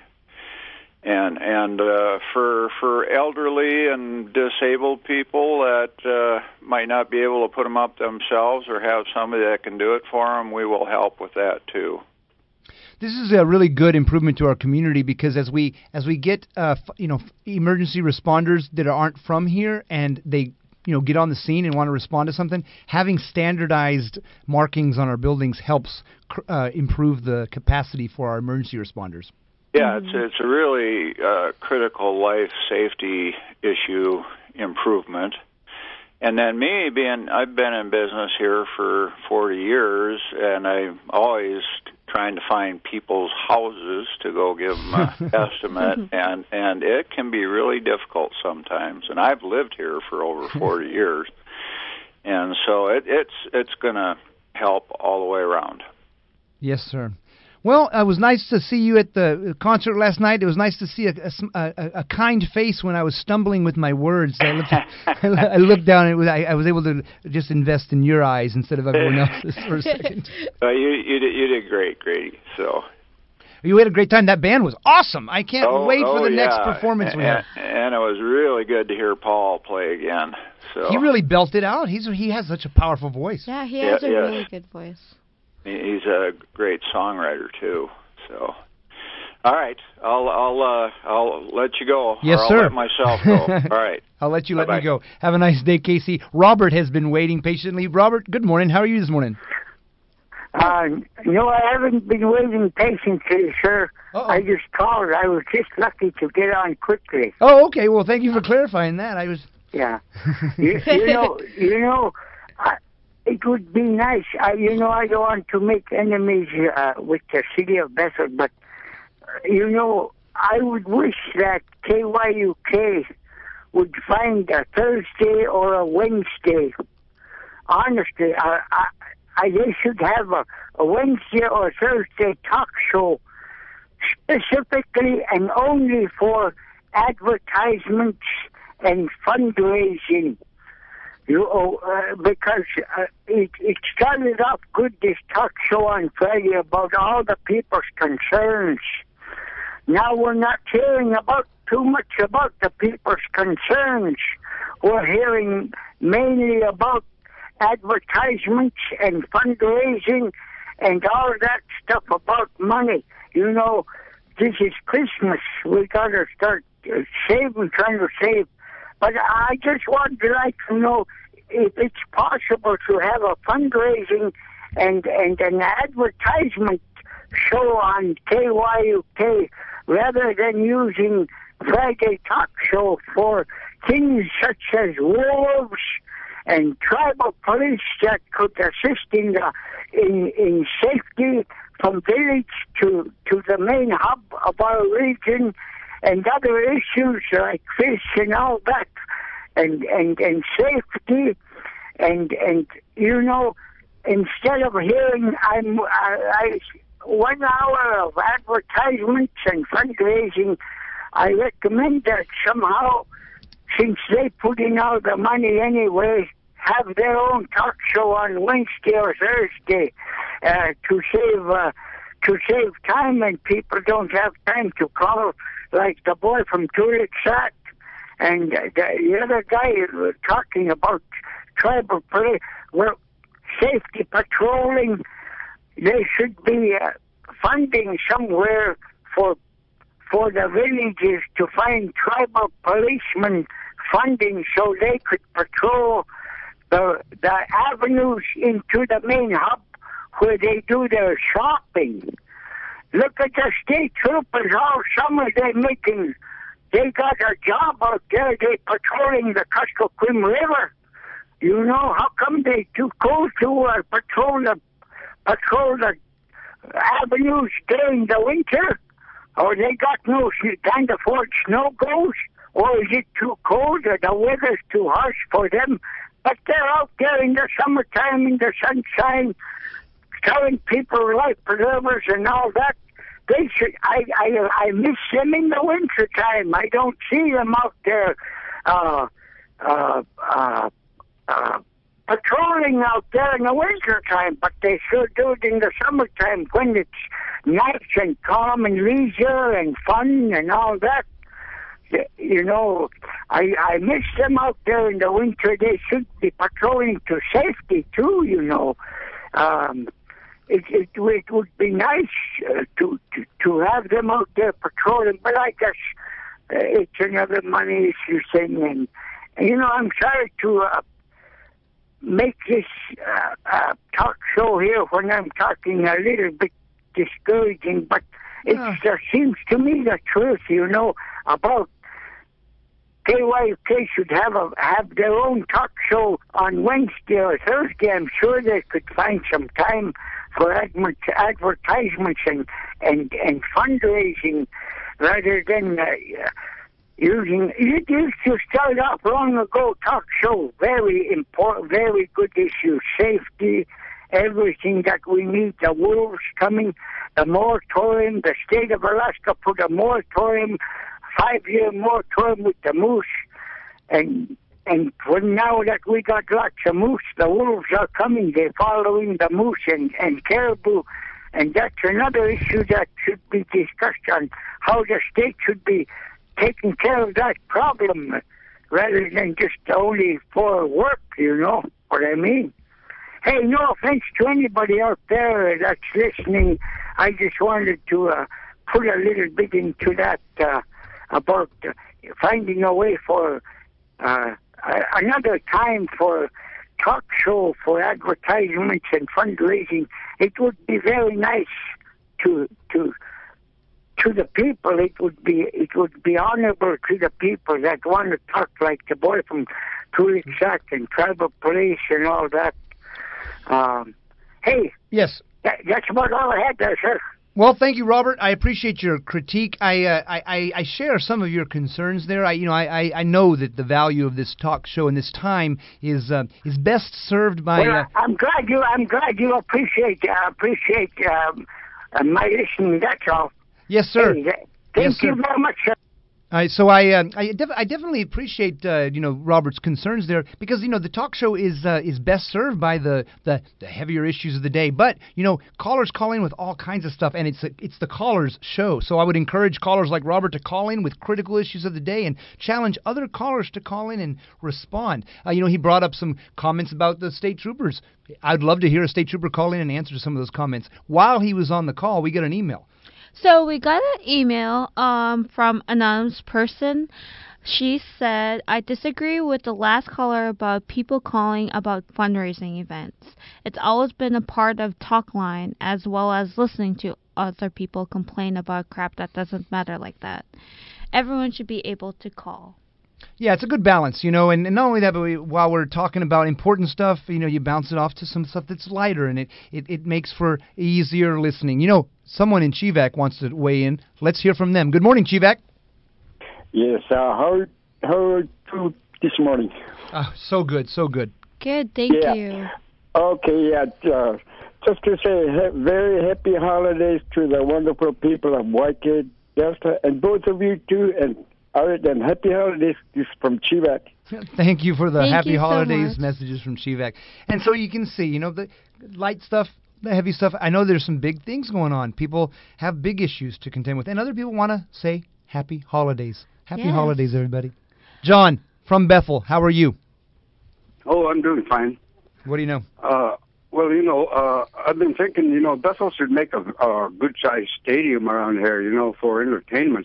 And for elderly and disabled people that might not be able to put them up themselves or have somebody that can do it for them, we will help with that too. This is a really good improvement to our community because as we get emergency responders that aren't from here and they get on the scene and want to respond to something, having standardized markings on our buildings helps improve the capacity for our emergency responders. Yeah, it's a really critical life safety issue improvement. And then I've been in business here for 40 years, and I'm always trying to find people's houses to go give them an estimate, and it can be really difficult sometimes. And I've lived here for over 40 years, and so it's going to help all the way around. Yes, sir. Well, it was nice to see you at the concert last night. It was nice to see a kind face when I was stumbling with my words. I looked down and I was able to just invest in your eyes instead of everyone else's for a second. You did great, Grady. So you had a great time. That band was awesome. I can't wait for the next performance we have. And it was really good to hear Paul play again. So he really belted out. He has such a powerful voice. Yeah, he has a really good voice. He's a great songwriter too. So, all right, I'll let you go. Yes, or sir. I'll let myself go. All right. I'll let you Bye-bye. let me go. Have a nice day, Casey. Robert has been waiting patiently. Robert, good morning. How are you this morning? No, I haven't been waiting patiently, sir. I just called. I was just lucky to get on quickly. Oh, okay. Well, thank you for clarifying that. Yeah. you know. It would be nice. I don't want to make enemies with the city of Bethel, but, I would wish that KYUK would find a Thursday or a Wednesday. Honestly, they should have a Wednesday or Thursday talk show specifically and only for advertisements and fundraising. Because it started off good, this talk show on Friday about all the people's concerns. Now we're not hearing too much about the people's concerns. We're hearing mainly about advertisements and fundraising and all that stuff about money. This is Christmas. We got to start trying to save. But I just would like to know if it's possible to have a fundraising and an advertisement show on KYUK rather than using Friday talk show for things such as wolves and tribal police that could assist in safety from village to the main hub of our region, and other issues like fish and all that, and safety, and instead of hearing 1 hour of advertisements and fundraising, I recommend that somehow, since they put in all the money anyway, have their own talk show on Wednesday or Thursday to save time, and people don't have time to call like the boy from Tuliksat and the other guy talking about tribal police. Well, safety patrolling, they should be funding somewhere for the villages to find tribal policemen funding so they could patrol the avenues into the main hub where they do their shopping. Look at the state troopers all summer. They got a job out there. They patrolling the Kuskokwim River. How come they too cold to patrol the avenues during the winter? Or they got no kind of where snow goes? Or is it too cold or the weather's too harsh for them? But they're out there in the summertime in the sunshine, telling people life preservers and all that. They should. I miss them in the winter time. I don't see them out there patrolling out there in the winter time, but they sure do it in the summertime when it's nice and calm and leisure and fun and all that. I miss them out there in the winter. They should be patrolling to safety too, it would be nice to have them out there patrolling, but I guess it's another money issue thing. And I'm sorry to make this talk show here when I'm talking a little bit discouraging, but it seems to me the truth, about KYUK should have their own talk show on Wednesday or Thursday. I'm sure they could find some time for advertisements and fundraising rather than using. It used to start off long ago. Talk show, very important, very good issue. Safety, everything that we need. The wolves coming, the moratorium. The state of Alaska put a moratorium. 5-year moratorium with the moose, and for now that we got lots of moose, the wolves are coming. They're following the moose and caribou, and that's another issue that should be discussed on how the state should be taking care of that problem rather than just only for work. You know what I mean? Hey, no offense to anybody out there that's listening. I just wanted to put a little bit into that. About finding a way for another time for talk show, for advertisements and fundraising. It would be very nice to the people. It would be honorable to the people that want to talk like the boy from Tuliksak and Tribal Police and all that. Hey, yes, that's about all I had there, sir. Well, thank you, Robert. I appreciate your critique. I share some of your concerns there. I know that the value of this talk show and this time is best served by. Well, I'm glad you appreciate my listening. That's all. Yes, sir. Hey, thank you very much, sir. So I definitely appreciate Robert's concerns there, because the talk show is best served by the heavier issues of the day. But callers call in with all kinds of stuff, and it's the callers' show. So I would encourage callers like Robert to call in with critical issues of the day and challenge other callers to call in and respond. He brought up some comments about the state troopers. I'd love to hear a state trooper call in and answer some of those comments. While he was on the call, we got an email. So we got an email from an anonymous person. She said, I disagree with the last caller about people calling about fundraising events. It's always been a part of Talkline, as well as listening to other people complain about crap that doesn't matter like that. Everyone should be able to call. Yeah, it's a good balance, and not only that, but while we're talking about important stuff, you bounce it off to some stuff that's lighter, and it makes for easier listening. Someone in Chivak wants to weigh in. Let's hear from them. Good morning, Chivak. Yes, how are you this morning? So good, so good. Good, thank you. Okay, just to say very happy holidays to the wonderful people of Whitegate, Delta, and both of you too, and happy holidays from Chivak. Thank you for the happy holidays messages from Chivak. And so you can see, the light stuff, the heavy stuff. I know there's some big things going on. People have big issues to contend with, and other people want to say happy holidays. Happy holidays, everybody. John from Bethel, how are you? Oh, I'm doing fine. What do you know? Well, I've been thinking, Bethel should make a good-sized stadium around here, for entertainment.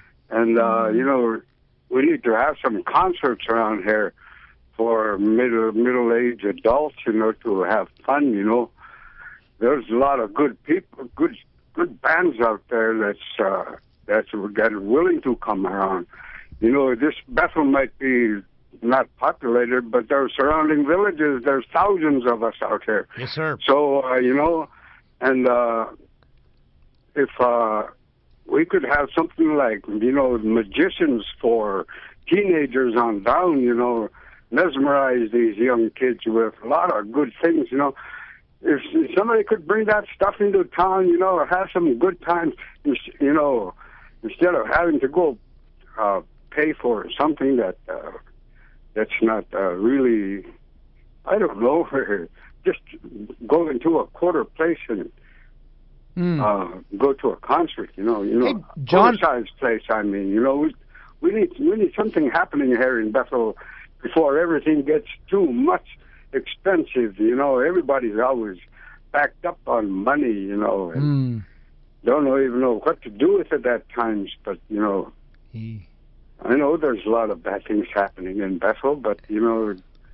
And, we need to have some concerts around here for middle-aged adults, to have fun, There's a lot of good people, good bands out there that are willing to come around. This Bethel might be not populated, but there are surrounding villages. There's thousands of us out here. Yes, sir. So, and if we could have something like, magicians for teenagers on down, mesmerize these young kids with a lot of good things, If somebody could bring that stuff into town, have some good times, instead of having to go pay for something that's not really, I don't know, just go into a quarter place and go to a concert, hey, John, quarter-sized place. I mean, we need something happening here in Bethel before everything gets too much expensive. Everybody's always backed up on money, you know, and don't even know what to do with it at times. But, you know, I know there's a lot of bad things happening in Bethel, but, you know,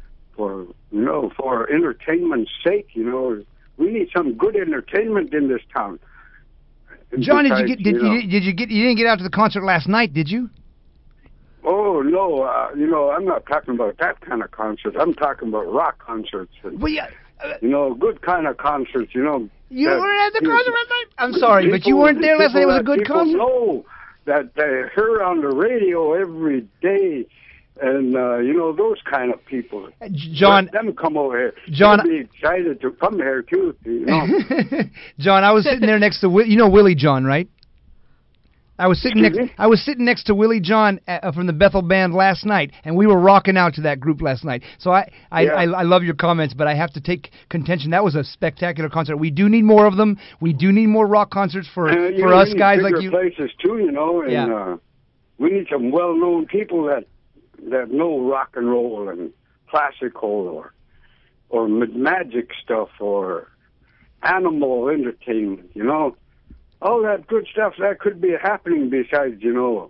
for entertainment's sake, you know, we need some good entertainment in this town. John, Besides, you didn't get out to the concert last night, did you? Oh, no, you know, I'm not talking about that kind of concert. I'm talking about rock concerts. And, well, yeah, you know, good kind of concerts, you know. You were at the concert last night? I'm sorry, but you weren't there last night. It was a good concert. People know that they hear on the radio every day, and, you know, those kind of people. John. Let them come over here. John. They'll be excited to come here, too, you know. John, I was sitting there next to, you know Willie John, right? I was sitting next to Willie John from the Bethel Band last night, and we were rocking out to that group last night. So I love your comments, but I have to take contention. That was a spectacular concert. We do need more of them. We do need more rock concerts for us guys like you. Places too, you know, and we need some well-known people that know rock and roll and classical or magic stuff or animal entertainment, you know. All that good stuff that could be happening besides, you know,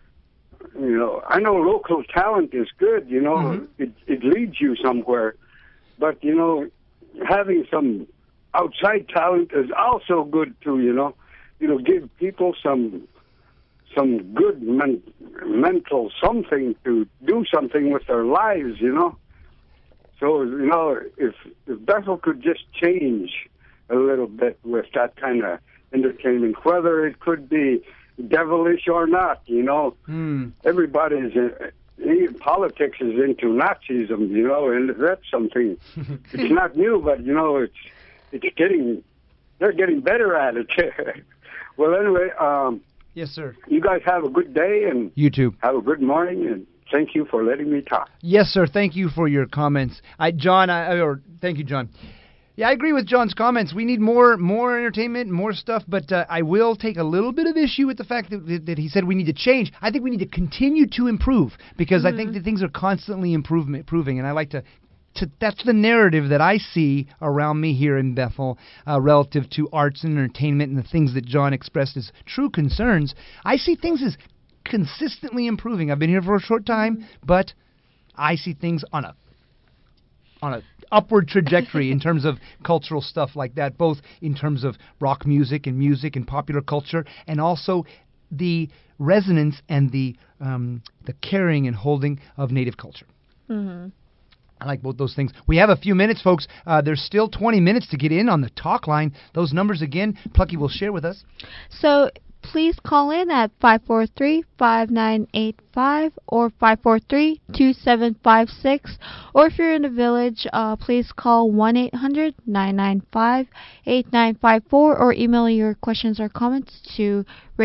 I know local talent is good, you know, it leads you somewhere, but, you know, having some outside talent is also good too, you know, give people some good mental something to do something with their lives, you know. So, you know, if Bethel could just change a little bit with that kind of entertainment, whether it could be devilish or not, you know. Everybody's politics is into Nazism, you know, and that's something. It's not new, but you know, they're getting better at it. Well, anyway, yes, sir. You guys have a good day, and you too. Have a good morning, and thank you for letting me talk. Yes, sir. Thank you for your comments, thank you, John. Yeah, I agree with John's comments. We need more entertainment, more stuff, but I will take a little bit of issue with the fact that he said we need to change. I think we need to continue to improve, because I think that things are constantly improving, and I like to that's the narrative that I see around me here in Bethel relative to arts and entertainment and the things that John expressed as true concerns. I see things as consistently improving. I've been here for a short time, but I see things on a upward trajectory in terms of cultural stuff like that, both in terms of rock music and popular culture, and also the resonance and the caring and holding of Native culture. I like both those things. We have a few minutes, folks. There's still 20 minutes to get in on the talk line. Those numbers again, Plucky will share with us. So please call in at 543-5985 or 543-2756. Or if you're in the village, please call 1-800-995-8954 or email your questions or comments to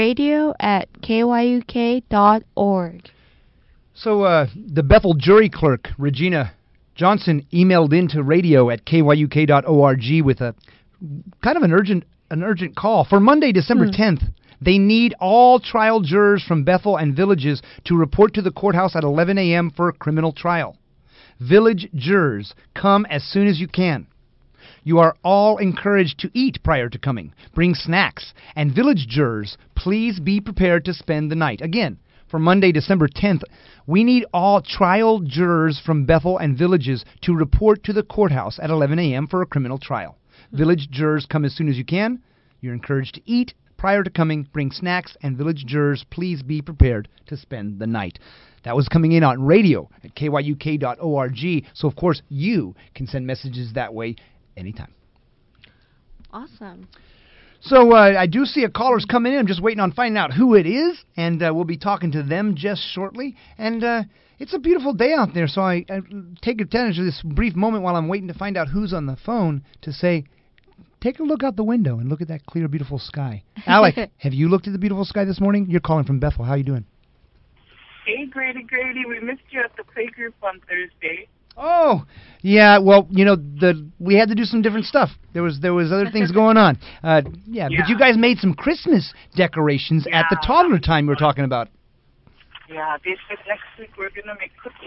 radio@kyuk.org. So the Bethel jury clerk, Regina Johnson, emailed into radio@kyuk.org with a kind of an urgent call for Monday, December 10th. They need all trial jurors from Bethel and villages to report to the courthouse at 11 a.m. for a criminal trial. Village jurors, come as soon as you can. You are all encouraged to eat prior to coming. Bring snacks. And village jurors, please be prepared to spend the night. Again, for Monday, December 10th, we need all trial jurors from Bethel and villages to report to the courthouse at 11 a.m. for a criminal trial. Village jurors, come as soon as you can. You're encouraged to eat prior to coming. Bring snacks, and village jurors, please be prepared to spend the night. That was coming in on radio at kyuk.org. So, of course, you can send messages that way anytime. Awesome. So I do see a caller's coming in. I'm just waiting on finding out who it is, and we'll be talking to them just shortly. And it's a beautiful day out there, so I take advantage of this brief moment while I'm waiting to find out who's on the phone to say, take a look out the window and look at that clear, beautiful sky. Alec, have you looked at the beautiful sky this morning? You're calling from Bethel. How are you doing? Hey, Grady, we missed you at the play group on Thursday. Oh, yeah, well, you know, we had to do some different stuff. There was other things going on. But you guys made some Christmas decorations at the toddler time we were talking about. Yeah, they said next week we're going to make cookies.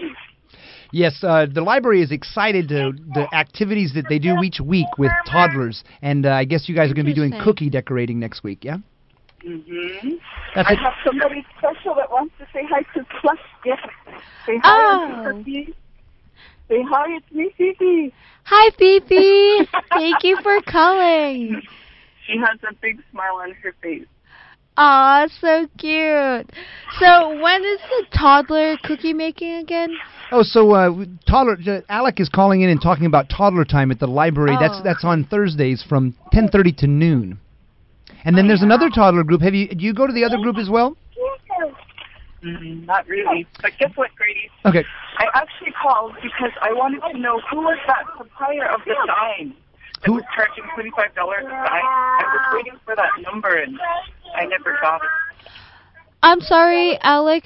Yes, the library is excited to the activities that they do each week with toddlers, and I guess you guys are going to be doing cookie decorating next week, yeah? Mm-hmm. That's I it. have somebody special that wants to say hi to Plus. Yes. Say hi, Turkey. Say hi, it's me, Fifi. Hi, Fifi. Thank you for calling. She has a big smile on her face. Aw, so cute. So when is the toddler cookie making again? Oh, so toddler Alec is calling in and talking about toddler time at the library. Oh. That's on Thursdays from 10:30 to noon. And then there's another toddler group. Do you go to the other group as well? Not really. But guess what, Grady? Okay. I actually called because I wanted to know who was that supplier of the sign that was charging $25 a sign. I was waiting for that number and I never got it. I'm sorry, Alec.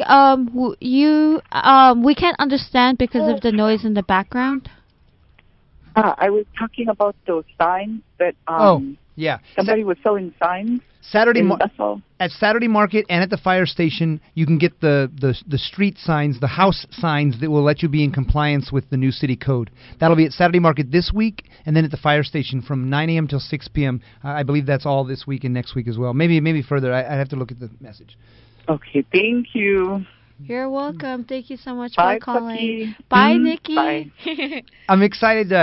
We can't understand because of the noise in the background. I was talking about those signs that Yeah. somebody was selling signs. At Saturday Market and at the fire station, you can get the street signs, the house signs that will let you be in compliance with the new city code. That'll be at Saturday Market this week, and then at the fire station from 9 a.m. till 6 p.m. I believe that's all this week and next week as well. Maybe further. I have to look at the message. Okay, thank you. You're welcome. Thank you so much Bye, for calling. Cookie. Bye, Nikki. Bye. I'm excited.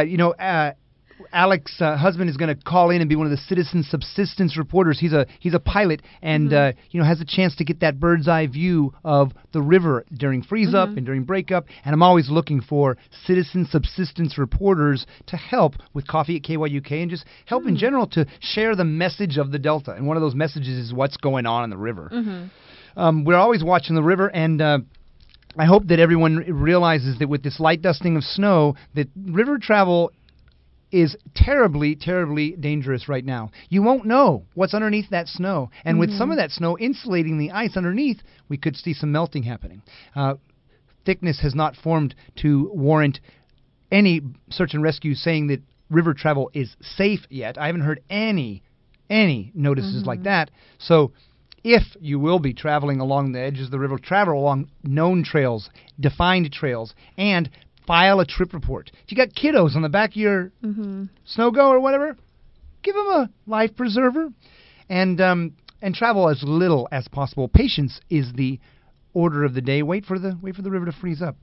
Alec's husband is going to call in and be one of the citizen subsistence reporters. He's a pilot and has a chance to get that bird's eye view of the river during freeze up and during breakup. And I'm always looking for citizen subsistence reporters to help with Coffee at KYUK and just help in general to share the message of the Delta. And one of those messages is what's going on in the river. We're always watching the river, and I hope that everyone realizes that with this light dusting of snow, that river travel is terribly, terribly dangerous right now. You won't know what's underneath that snow. And with some of that snow insulating the ice underneath, we could see some melting happening. Thickness has not formed to warrant any search and rescue saying that river travel is safe yet. I haven't heard any notices like that. So if you will be traveling along the edges of the river, travel along known trails, defined trails, and file a trip report. If you got kiddos on the back of your Snow-Go or whatever, give them a life preserver, and travel as little as possible. Patience is the order of the day. Wait for the river to freeze up.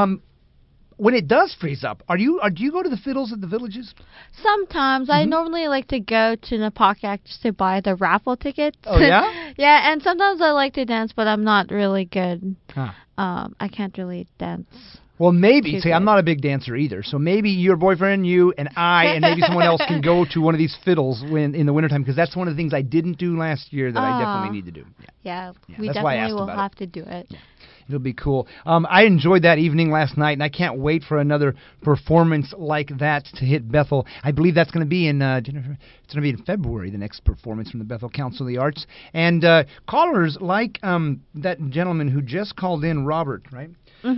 When it does freeze up, do you go to the fiddles at the villages? Sometimes. I normally like to go to Napakat just to buy the raffle tickets. Oh, yeah? Yeah, and sometimes I like to dance, but I'm not really good. Huh. I can't really dance. Well, maybe. See, I'm not a big dancer either. So maybe your boyfriend, you, and I, and maybe someone else can go to one of these fiddles in the wintertime, because that's one of the things I didn't do last year that I definitely need to do. Yeah, we that's why I definitely asked will about have to do it. Yeah. It'll be cool. I enjoyed that evening last night, and I can't wait for another performance like that to hit Bethel. I believe that's going to be in it's going to be in February, the next performance from the Bethel Council of the Arts. And callers like that gentleman who just called in, Robert, right?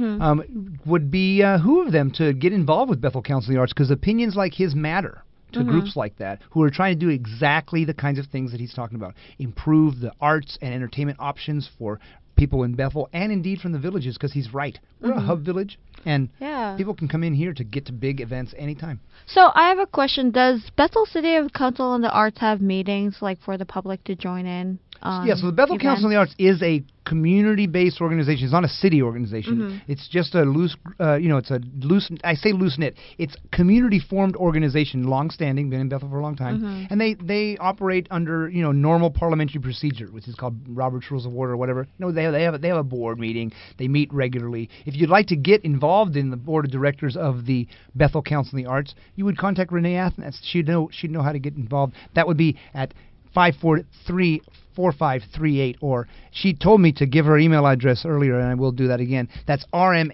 Would behoove them to get involved with Bethel Council of the Arts, because opinions like his matter to groups like that who are trying to do exactly the kinds of things that he's talking about. Improve the arts and entertainment options for people in Bethel and indeed from the villages, because he's right. We're a hub village, and people can come in here to get to big events anytime. So I have a question. Does Bethel City Council on the Arts have meetings like for the public to join in? Yeah, so the Bethel Council on the Arts is a community-based organization. It's not a city organization. It's just a loose, it's a loose, I say loose-knit. It's community-formed organization, long-standing, been in Bethel for a long time. And they operate under, normal parliamentary procedure, which is called Robert's Rules of Order or whatever. They have a board meeting. They meet regularly. If you'd like to get involved in the board of directors of the Bethel Council on the Arts, you would contact Renee Athens. She'd know how to get involved. That would be at 543-4538, or she told me to give her email address earlier, and I will do that again. That's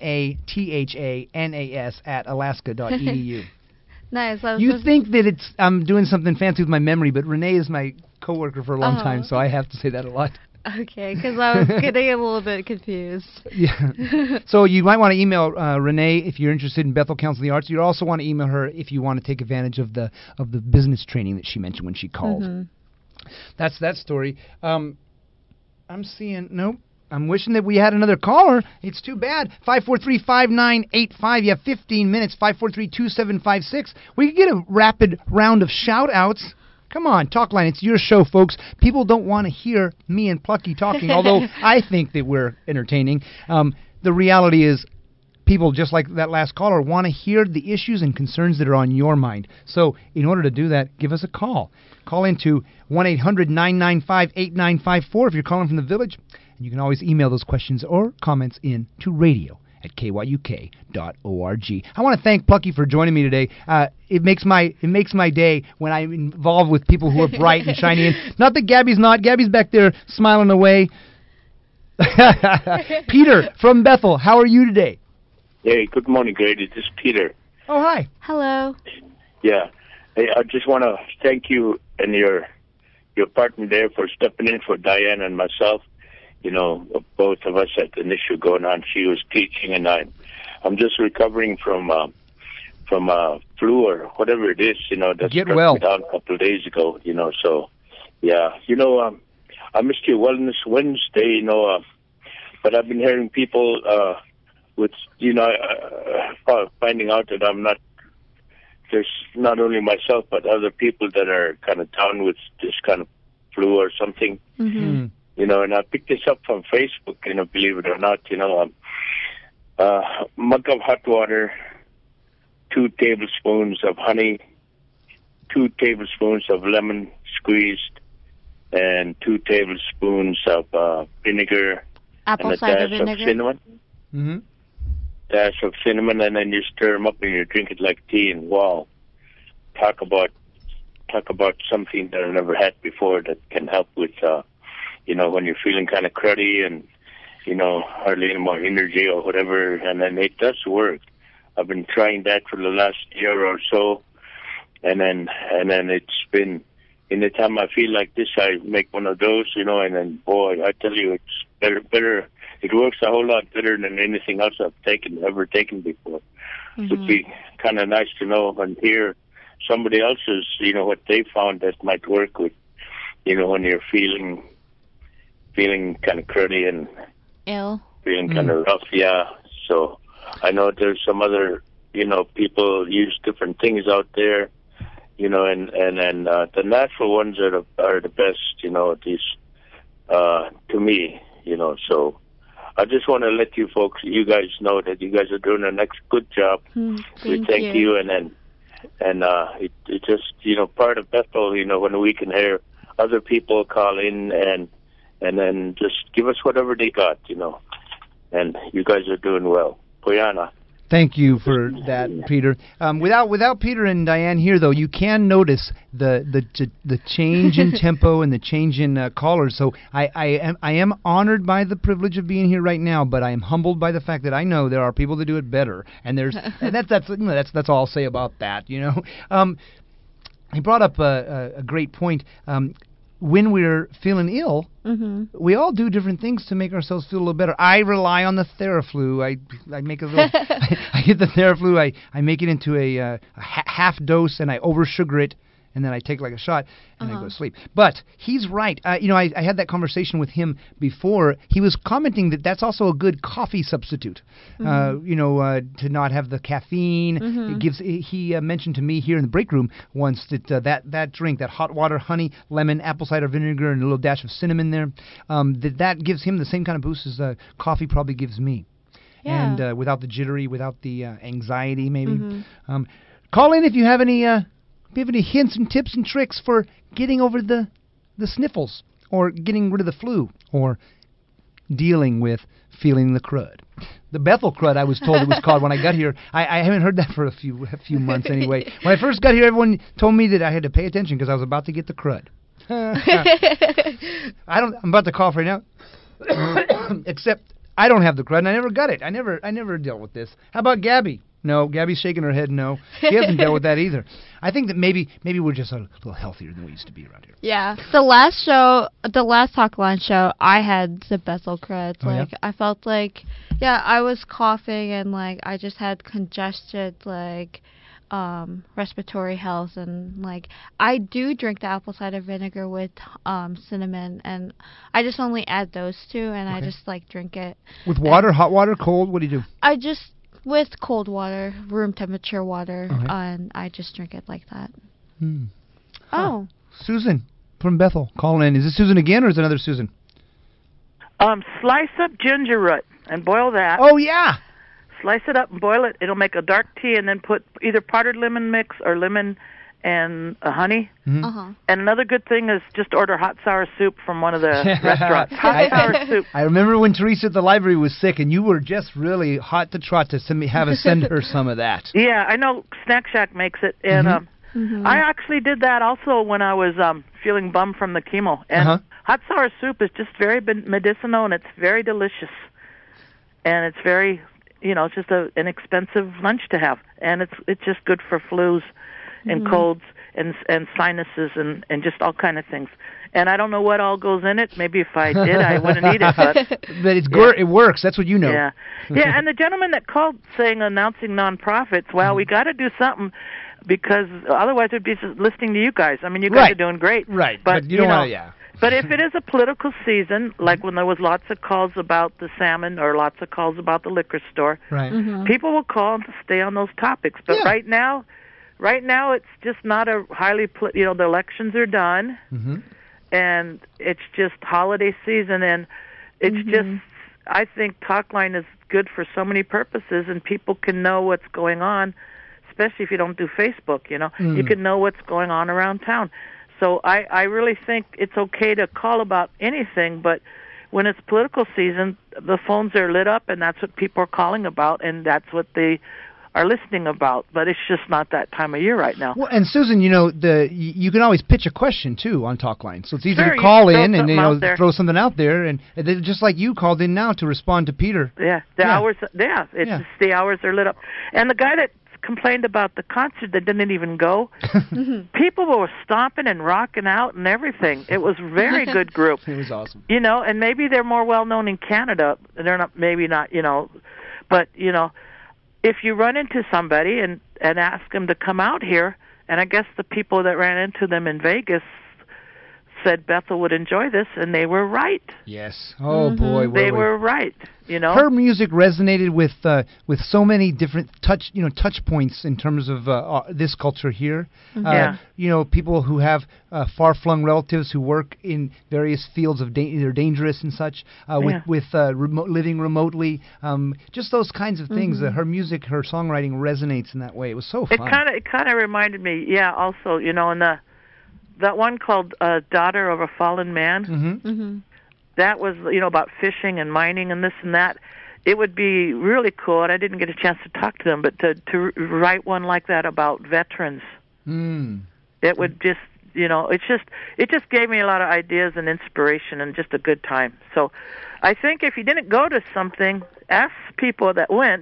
rmathanas@alaska.edu. Nice. You think that I'm doing something fancy with my memory, but Renee is my coworker for a long time, so I have to say that a lot. Okay, because I was getting a little bit confused. Yeah. So you might want to email Renee if you're interested in Bethel Council of the Arts. You also want to email her if you want to take advantage of the business training that she mentioned when she called. That's that story. I'm seeing... Nope. I'm wishing that we had another caller. It's too bad. 543-5985. You have 15 minutes. 543-2756. We could get a rapid round of shout-outs. Come on, Talkline. It's your show, folks. People don't want to hear me and Plucky talking, although I think that we're entertaining. The reality is people, just like that last caller, want to hear the issues and concerns that are on your mind. So in order to do that, give us a call. Call into 1-800-995-8954 if you're calling from the village. And you can always email those questions or comments in to radio@kyuk.org. I want to thank Plucky for joining me today. It makes my day when I'm involved with people who are bright and shiny. And not that Gabby's not. Gabby's back there smiling away. Peter from Bethel, how are you today? Hey, good morning, Grady. This is Peter. Oh, hi. Hello. Yeah. Hey, I just want to thank you and your partner there for stepping in for Diane and myself. You know, both of us had an issue going on. She was teaching, and I'm just recovering from flu or whatever it is. You know, that struck me down a couple of days ago. You know, so yeah. You know, I missed your Wellness Wednesday. You know, but I've been hearing people with finding out that I'm not. There's not only myself but other people that are kind of down with this kind of flu or something. Mm-hmm. You know, and I picked this up from Facebook, you know, believe it or not, you know, mug of hot water, 2 tablespoons of honey, 2 tablespoons of lemon squeezed, and 2 tablespoons of vinegar, Apple and a cider dash vinegar. of cinnamon. Mm-hmm. Dash of cinnamon, and then you stir them up and you drink it like tea, and wow, talk about something that I've never had before that can help with, you know, when you're feeling kind of cruddy and, you know, hardly any more energy or whatever, and then it does work. I've been trying that for the last year or so, and then it's been, in the time I feel like this, I make one of those, you know, and then, boy, I tell you, it's better. It works a whole lot better than anything else I've ever taken before. Mm-hmm. It would be kind of nice to know and hear somebody else's, you know, what they found that might work with, you know, when you're feeling kind of cruddy and ill, feeling kind of rough. Yeah. So I know there's some other, you know, people use different things out there, you know, and the natural ones are the best, you know, these to me, you know. So I just want to let you guys know that you guys are doing a good job. We thank you, and it just, you know, part of Bethel, you know, when we can hear other people call in and then just give us whatever they got, you know. And you guys are doing well. Poyana. Thank you for that, Peter. Without Peter and Diane here, though, you can notice the change in tempo and the change in callers. So I am honored by the privilege of being here right now, but I am humbled by the fact that I know there are people that do it better, and that's all I'll say about that. You know, he brought up a great point. When we're feeling ill, we all do different things to make ourselves feel a little better. I rely on the Theraflu. I make a little. I get the Theraflu. I make it into a half dose, and I oversugar it, and then I take like a shot, and I go to sleep. But he's right. You know, I had that conversation with him before. He was commenting that that's also a good coffee substitute. You know, to not have the caffeine. It gives. He mentioned to me here in the break room once that that drink, that hot water, honey, lemon, apple cider vinegar, and a little dash of cinnamon there, that gives him the same kind of boost as coffee probably gives me. Yeah. And without the jittery, without the anxiety, maybe. Call in if you have any. Do you have any hints and tips and tricks for getting over the sniffles, or getting rid of the flu, or dealing with feeling the crud? The Bethel crud, I was told it was called when I got here. I haven't heard that for a few months anyway. When I first got here, everyone told me that I had to pay attention because I was about to get the crud. I'm about to cough right now. Except I don't have the crud, and I never got it. I never dealt with this. How about Gabby? No, Gabby's shaking her head no. She hasn't dealt with that either. I think that maybe we're just a little healthier than we used to be around here. Yeah. The last Talk Line show, I had the Bethel crud. Like, I felt like, I was coughing and, like, I just had congested, like, respiratory health, and like I do drink the apple cider vinegar with cinnamon, and I just only add those two, and I just like drink it with water, hot water, cold. What do you do? I just with cold water, room temperature water, and I just drink it like that. Oh, Susan from Bethel calling in. Is this Susan again, or is it another Susan? Slice up ginger root and boil that. Oh yeah. Slice it up and boil it. It'll make a dark tea, and then put either powdered lemon mix or lemon and honey. Mm-hmm. And another good thing is just order hot sour soup from one of the restaurants. Hot sour soup. I remember when Teresa at the library was sick, and you were just really hot to trot to send her some of that. Yeah, I know Snack Shack makes it, and I actually did that also when I was feeling bummed from the chemo. And hot sour soup is just very medicinal, and it's very delicious, and it's very. It's just an expensive lunch to have, and it's just good for flus and colds and sinuses and just all kind of things. And I don't know what all goes in it. Maybe if I did, I wouldn't eat it. But it works. That's what you know. Yeah, yeah. And the gentleman that called announcing nonprofits, well, we got to do something because otherwise it'd be listening to you guys. I mean, you guys are doing great. Right. But you don't want to. But if it is a political season, like when there was lots of calls about the salmon or lots of calls about the liquor store, people will call and stay on those topics. But right now it's just not a highly, the elections are done, and it's just holiday season, and it's just, I think Talkline is good for so many purposes, and people can know what's going on, especially if you don't do Facebook, you can know what's going on around town. So I really think it's okay to call about anything, but when it's political season, the phones are lit up, and that's what people are calling about, and that's what they are listening about. But it's just not that time of year right now. Well, and Susan, you can always pitch a question too on Talkline, so it's easy to call in and throw something out there, and just like you called in now to respond to Peter. Yeah, hours. Yeah, it's the hours are lit up, and the guy that complained about the concert that didn't even go. People were stomping and rocking out and everything. It was a very good group. It was awesome. And maybe they're more well known in Canada. They're not, maybe not, but if you run into somebody and ask them to come out here, and I guess the people that ran into them in Vegas said Bethel would enjoy this, and they were right. Yes. Oh boy, they were right. Her music resonated with so many different touch points in terms of this culture here. People who have far-flung relatives who work in various fields of they're dangerous and such. Living remotely, just those kinds of things. Her music, her songwriting resonates in that way. It was so fun. It kind of reminded me, also, in that one called Daughter of a Fallen Man. That was, about fishing and mining and this and that. It would be really cool, and I didn't get a chance to talk to them, but to write one like that about veterans. It would just, it just gave me a lot of ideas and inspiration and just a good time. So I think if you didn't go to something, ask people that went,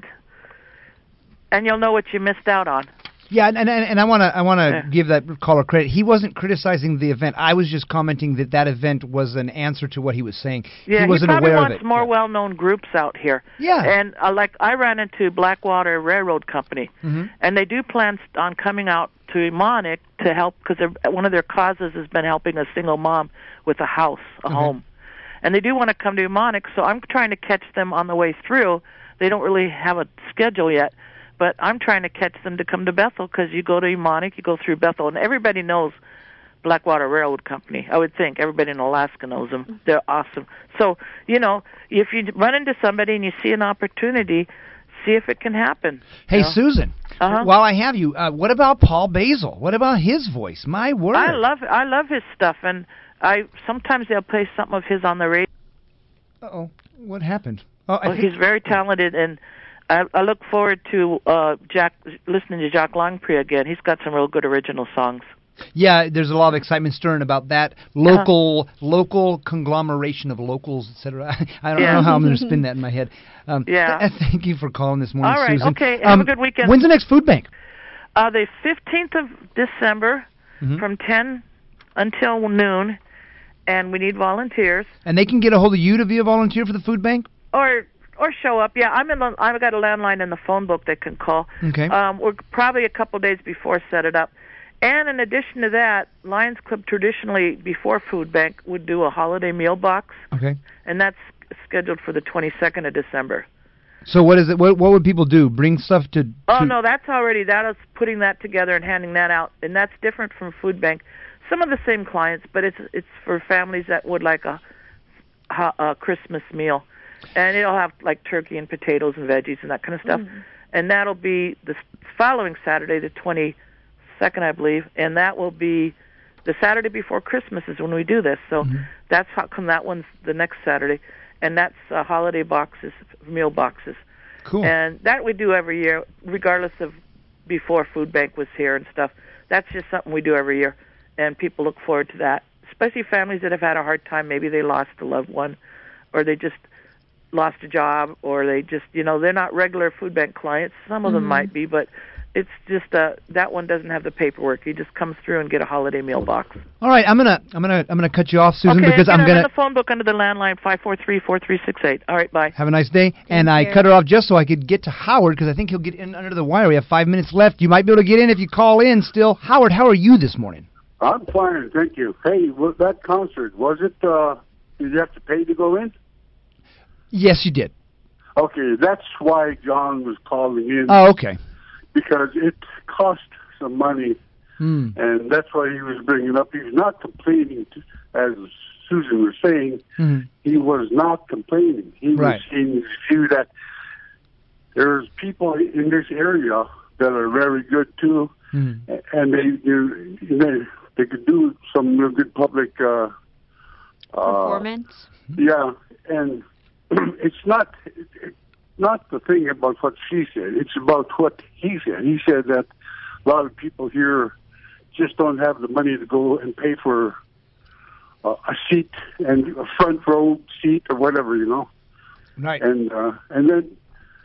and you'll know what you missed out on. Yeah, and I want to give that caller credit. He wasn't criticizing the event. I was just commenting that event was an answer to what he was saying. Yeah, he wasn't probably aware wants of it. more well-known groups out here. Yeah, and I ran into Blackwater Railroad Company, and they do plan on coming out to Emonic to help because one of their causes has been helping a single mom with a house, a home, and they do want to come to Emonic. So I'm trying to catch them on the way through. They don't really have a schedule yet. But I'm trying to catch them to come to Bethel because you go to Emonic, you go through Bethel, and everybody knows Blackwater Railroad Company. I would think everybody in Alaska knows them. They're awesome. So, if you run into somebody and you see an opportunity, see if it can happen. Hey, Susan, while I have you, what about Paul Basil? What about his voice? My word. I love his stuff, and sometimes they'll play something of his on the radio. Uh-oh. What happened? He's very talented, and I look forward to listening to Jacques Longpré again. He's got some real good original songs. Yeah, there's a lot of excitement stirring about that local conglomeration of locals, etc. I don't know how I'm going to spin that in my head. Thank you for calling this morning, all right, Susan. Okay, have a good weekend. When's the next food bank? The 15th of December from 10 until noon, and we need volunteers. And they can get a hold of you to be a volunteer for the food bank? Or or show up. Yeah, I've got a landline in the phone book they can call. Okay. We're probably a couple days before set it up. And in addition to that, Lions Club traditionally, before Food Bank, would do a holiday meal box. Okay. And that's scheduled for the 22nd of December. So what is it? What would people do? Bring stuff to? Oh, no, that is putting that together and handing that out. And that's different from Food Bank. Some of the same clients, but it's for families that would like a Christmas meal. And it'll have like turkey and potatoes and veggies and that kind of stuff. Mm-hmm. And that'll be the following Saturday, the 22nd, I believe. And that will be the Saturday before Christmas is when we do this. So that's how come that one's the next Saturday. And that's holiday boxes, meal boxes. Cool. And that we do every year, regardless of before Food Bank was here and stuff. That's just something we do every year. And people look forward to that, especially families that have had a hard time. Maybe they lost a loved one, or they just lost a job, or they just, they're not regular Food Bank clients. Some of them might be, but it's just that one doesn't have the paperwork. You just come through and get a holiday meal box. All right, I'm gonna cut you off, Susan, okay, because I'm gonna in the phone book under the landline 543-4368. All right, bye. Have a nice day. And I cut her off just so I could get to Howard, because I think he'll get in under the wire. We have 5 minutes left. You might be able to get in if you call in still. Howard, how are you this morning? I'm fine, thank you. Hey, that concert, was it, did you have to pay to go in? Yes, you did. Okay, that's why John was calling in. Oh, okay. Because it cost some money, and that's why he was bringing it up. He's not complaining, as Susan was saying. He was not complaining. He was saying that there's people in this area that are very good, too, and they could do some real good public performance. Yeah, and it's not the thing about what she said. It's about what he said. He said that a lot of people here just don't have the money to go and pay for a seat and a front row seat or whatever, Right. And then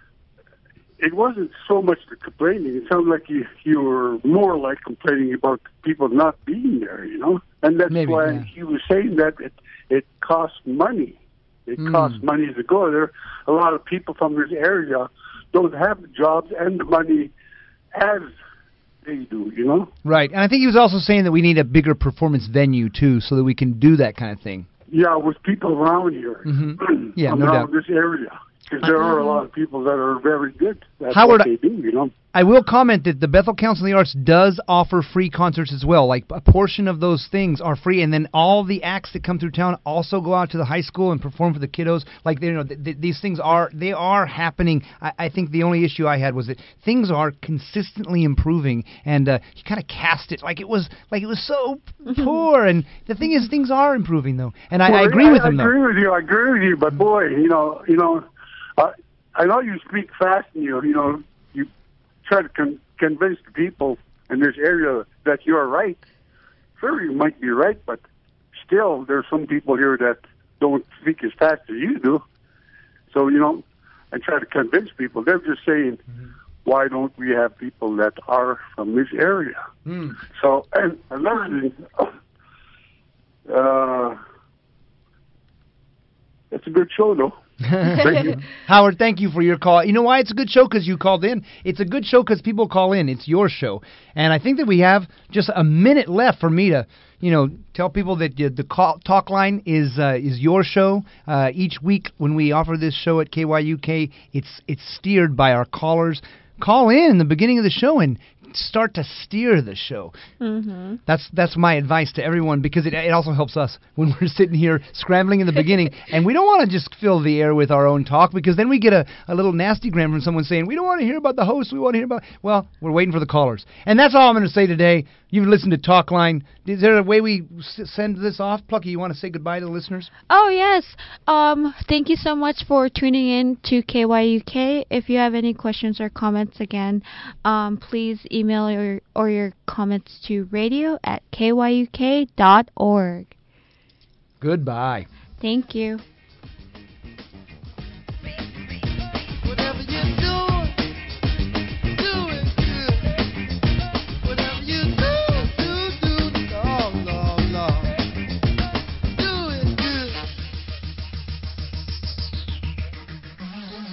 it wasn't so much the complaining. It sounded like you were more like complaining about people not being there, And that's why he was saying that it costs money. It costs money to go there. A lot of people from this area don't have the jobs and the money as they do, Right. And I think he was also saying that we need a bigger performance venue, too, so that we can do that kind of thing. Yeah, with people around here. Yeah, no doubt. Around this area. Because there are a lot of people that are very good at Howard, what they do, I will comment that the Bethel Council of the Arts does offer free concerts as well. Like, a portion of those things are free, and then all the acts that come through town also go out to the high school and perform for the kiddos. Like, these things are happening. I think the only issue I had was that things are consistently improving, and you kind of cast it like it was so poor. And the thing is, things are improving though, and I agree with him. I agree with you, but boy, I know you speak fast, and you try to convince the people in this area that you're right. Sure, you might be right, but still, there's some people here that don't speak as fast as you do. So, I try to convince people. They're just saying, why don't we have people that are from this area? So, and another thing, it's a good show, though. Thank you. Howard, thank you for your call. You know why it's a good show? Because you called in. It's a good show because people call in. It's your show. And I think that we have just a minute left for me to, tell people that the talk line is your show. Each week when we offer this show at KYUK, it's steered by our callers. Call in the beginning of the show and start to steer the show. That's my advice to everyone, because it also helps us when we're sitting here scrambling in the beginning, and we don't want to just fill the air with our own talk, because then we get a little nasty gram from someone saying, we don't want to hear about the host, we want to hear about... Well, we're waiting for the callers. And that's all I'm going to say today. You've listened to Talkline. Is there a way we send this off? Plucky, you want to say goodbye to the listeners? Oh, yes. Thank you so much for tuning in to KYUK. If you have any questions or comments, again, please email your comments to radio@kyuk.org. Goodbye. Thank you. Whatever you do it good. Whatever you do, Lord, Lord. Do it good.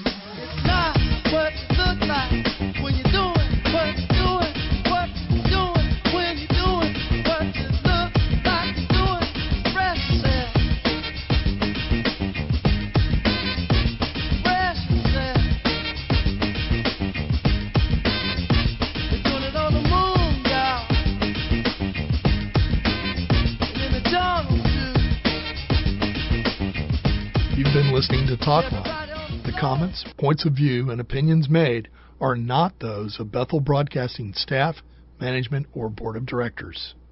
Talk Line. The comments, points of view, and opinions made are not those of Bethel Broadcasting staff, management, or board of directors.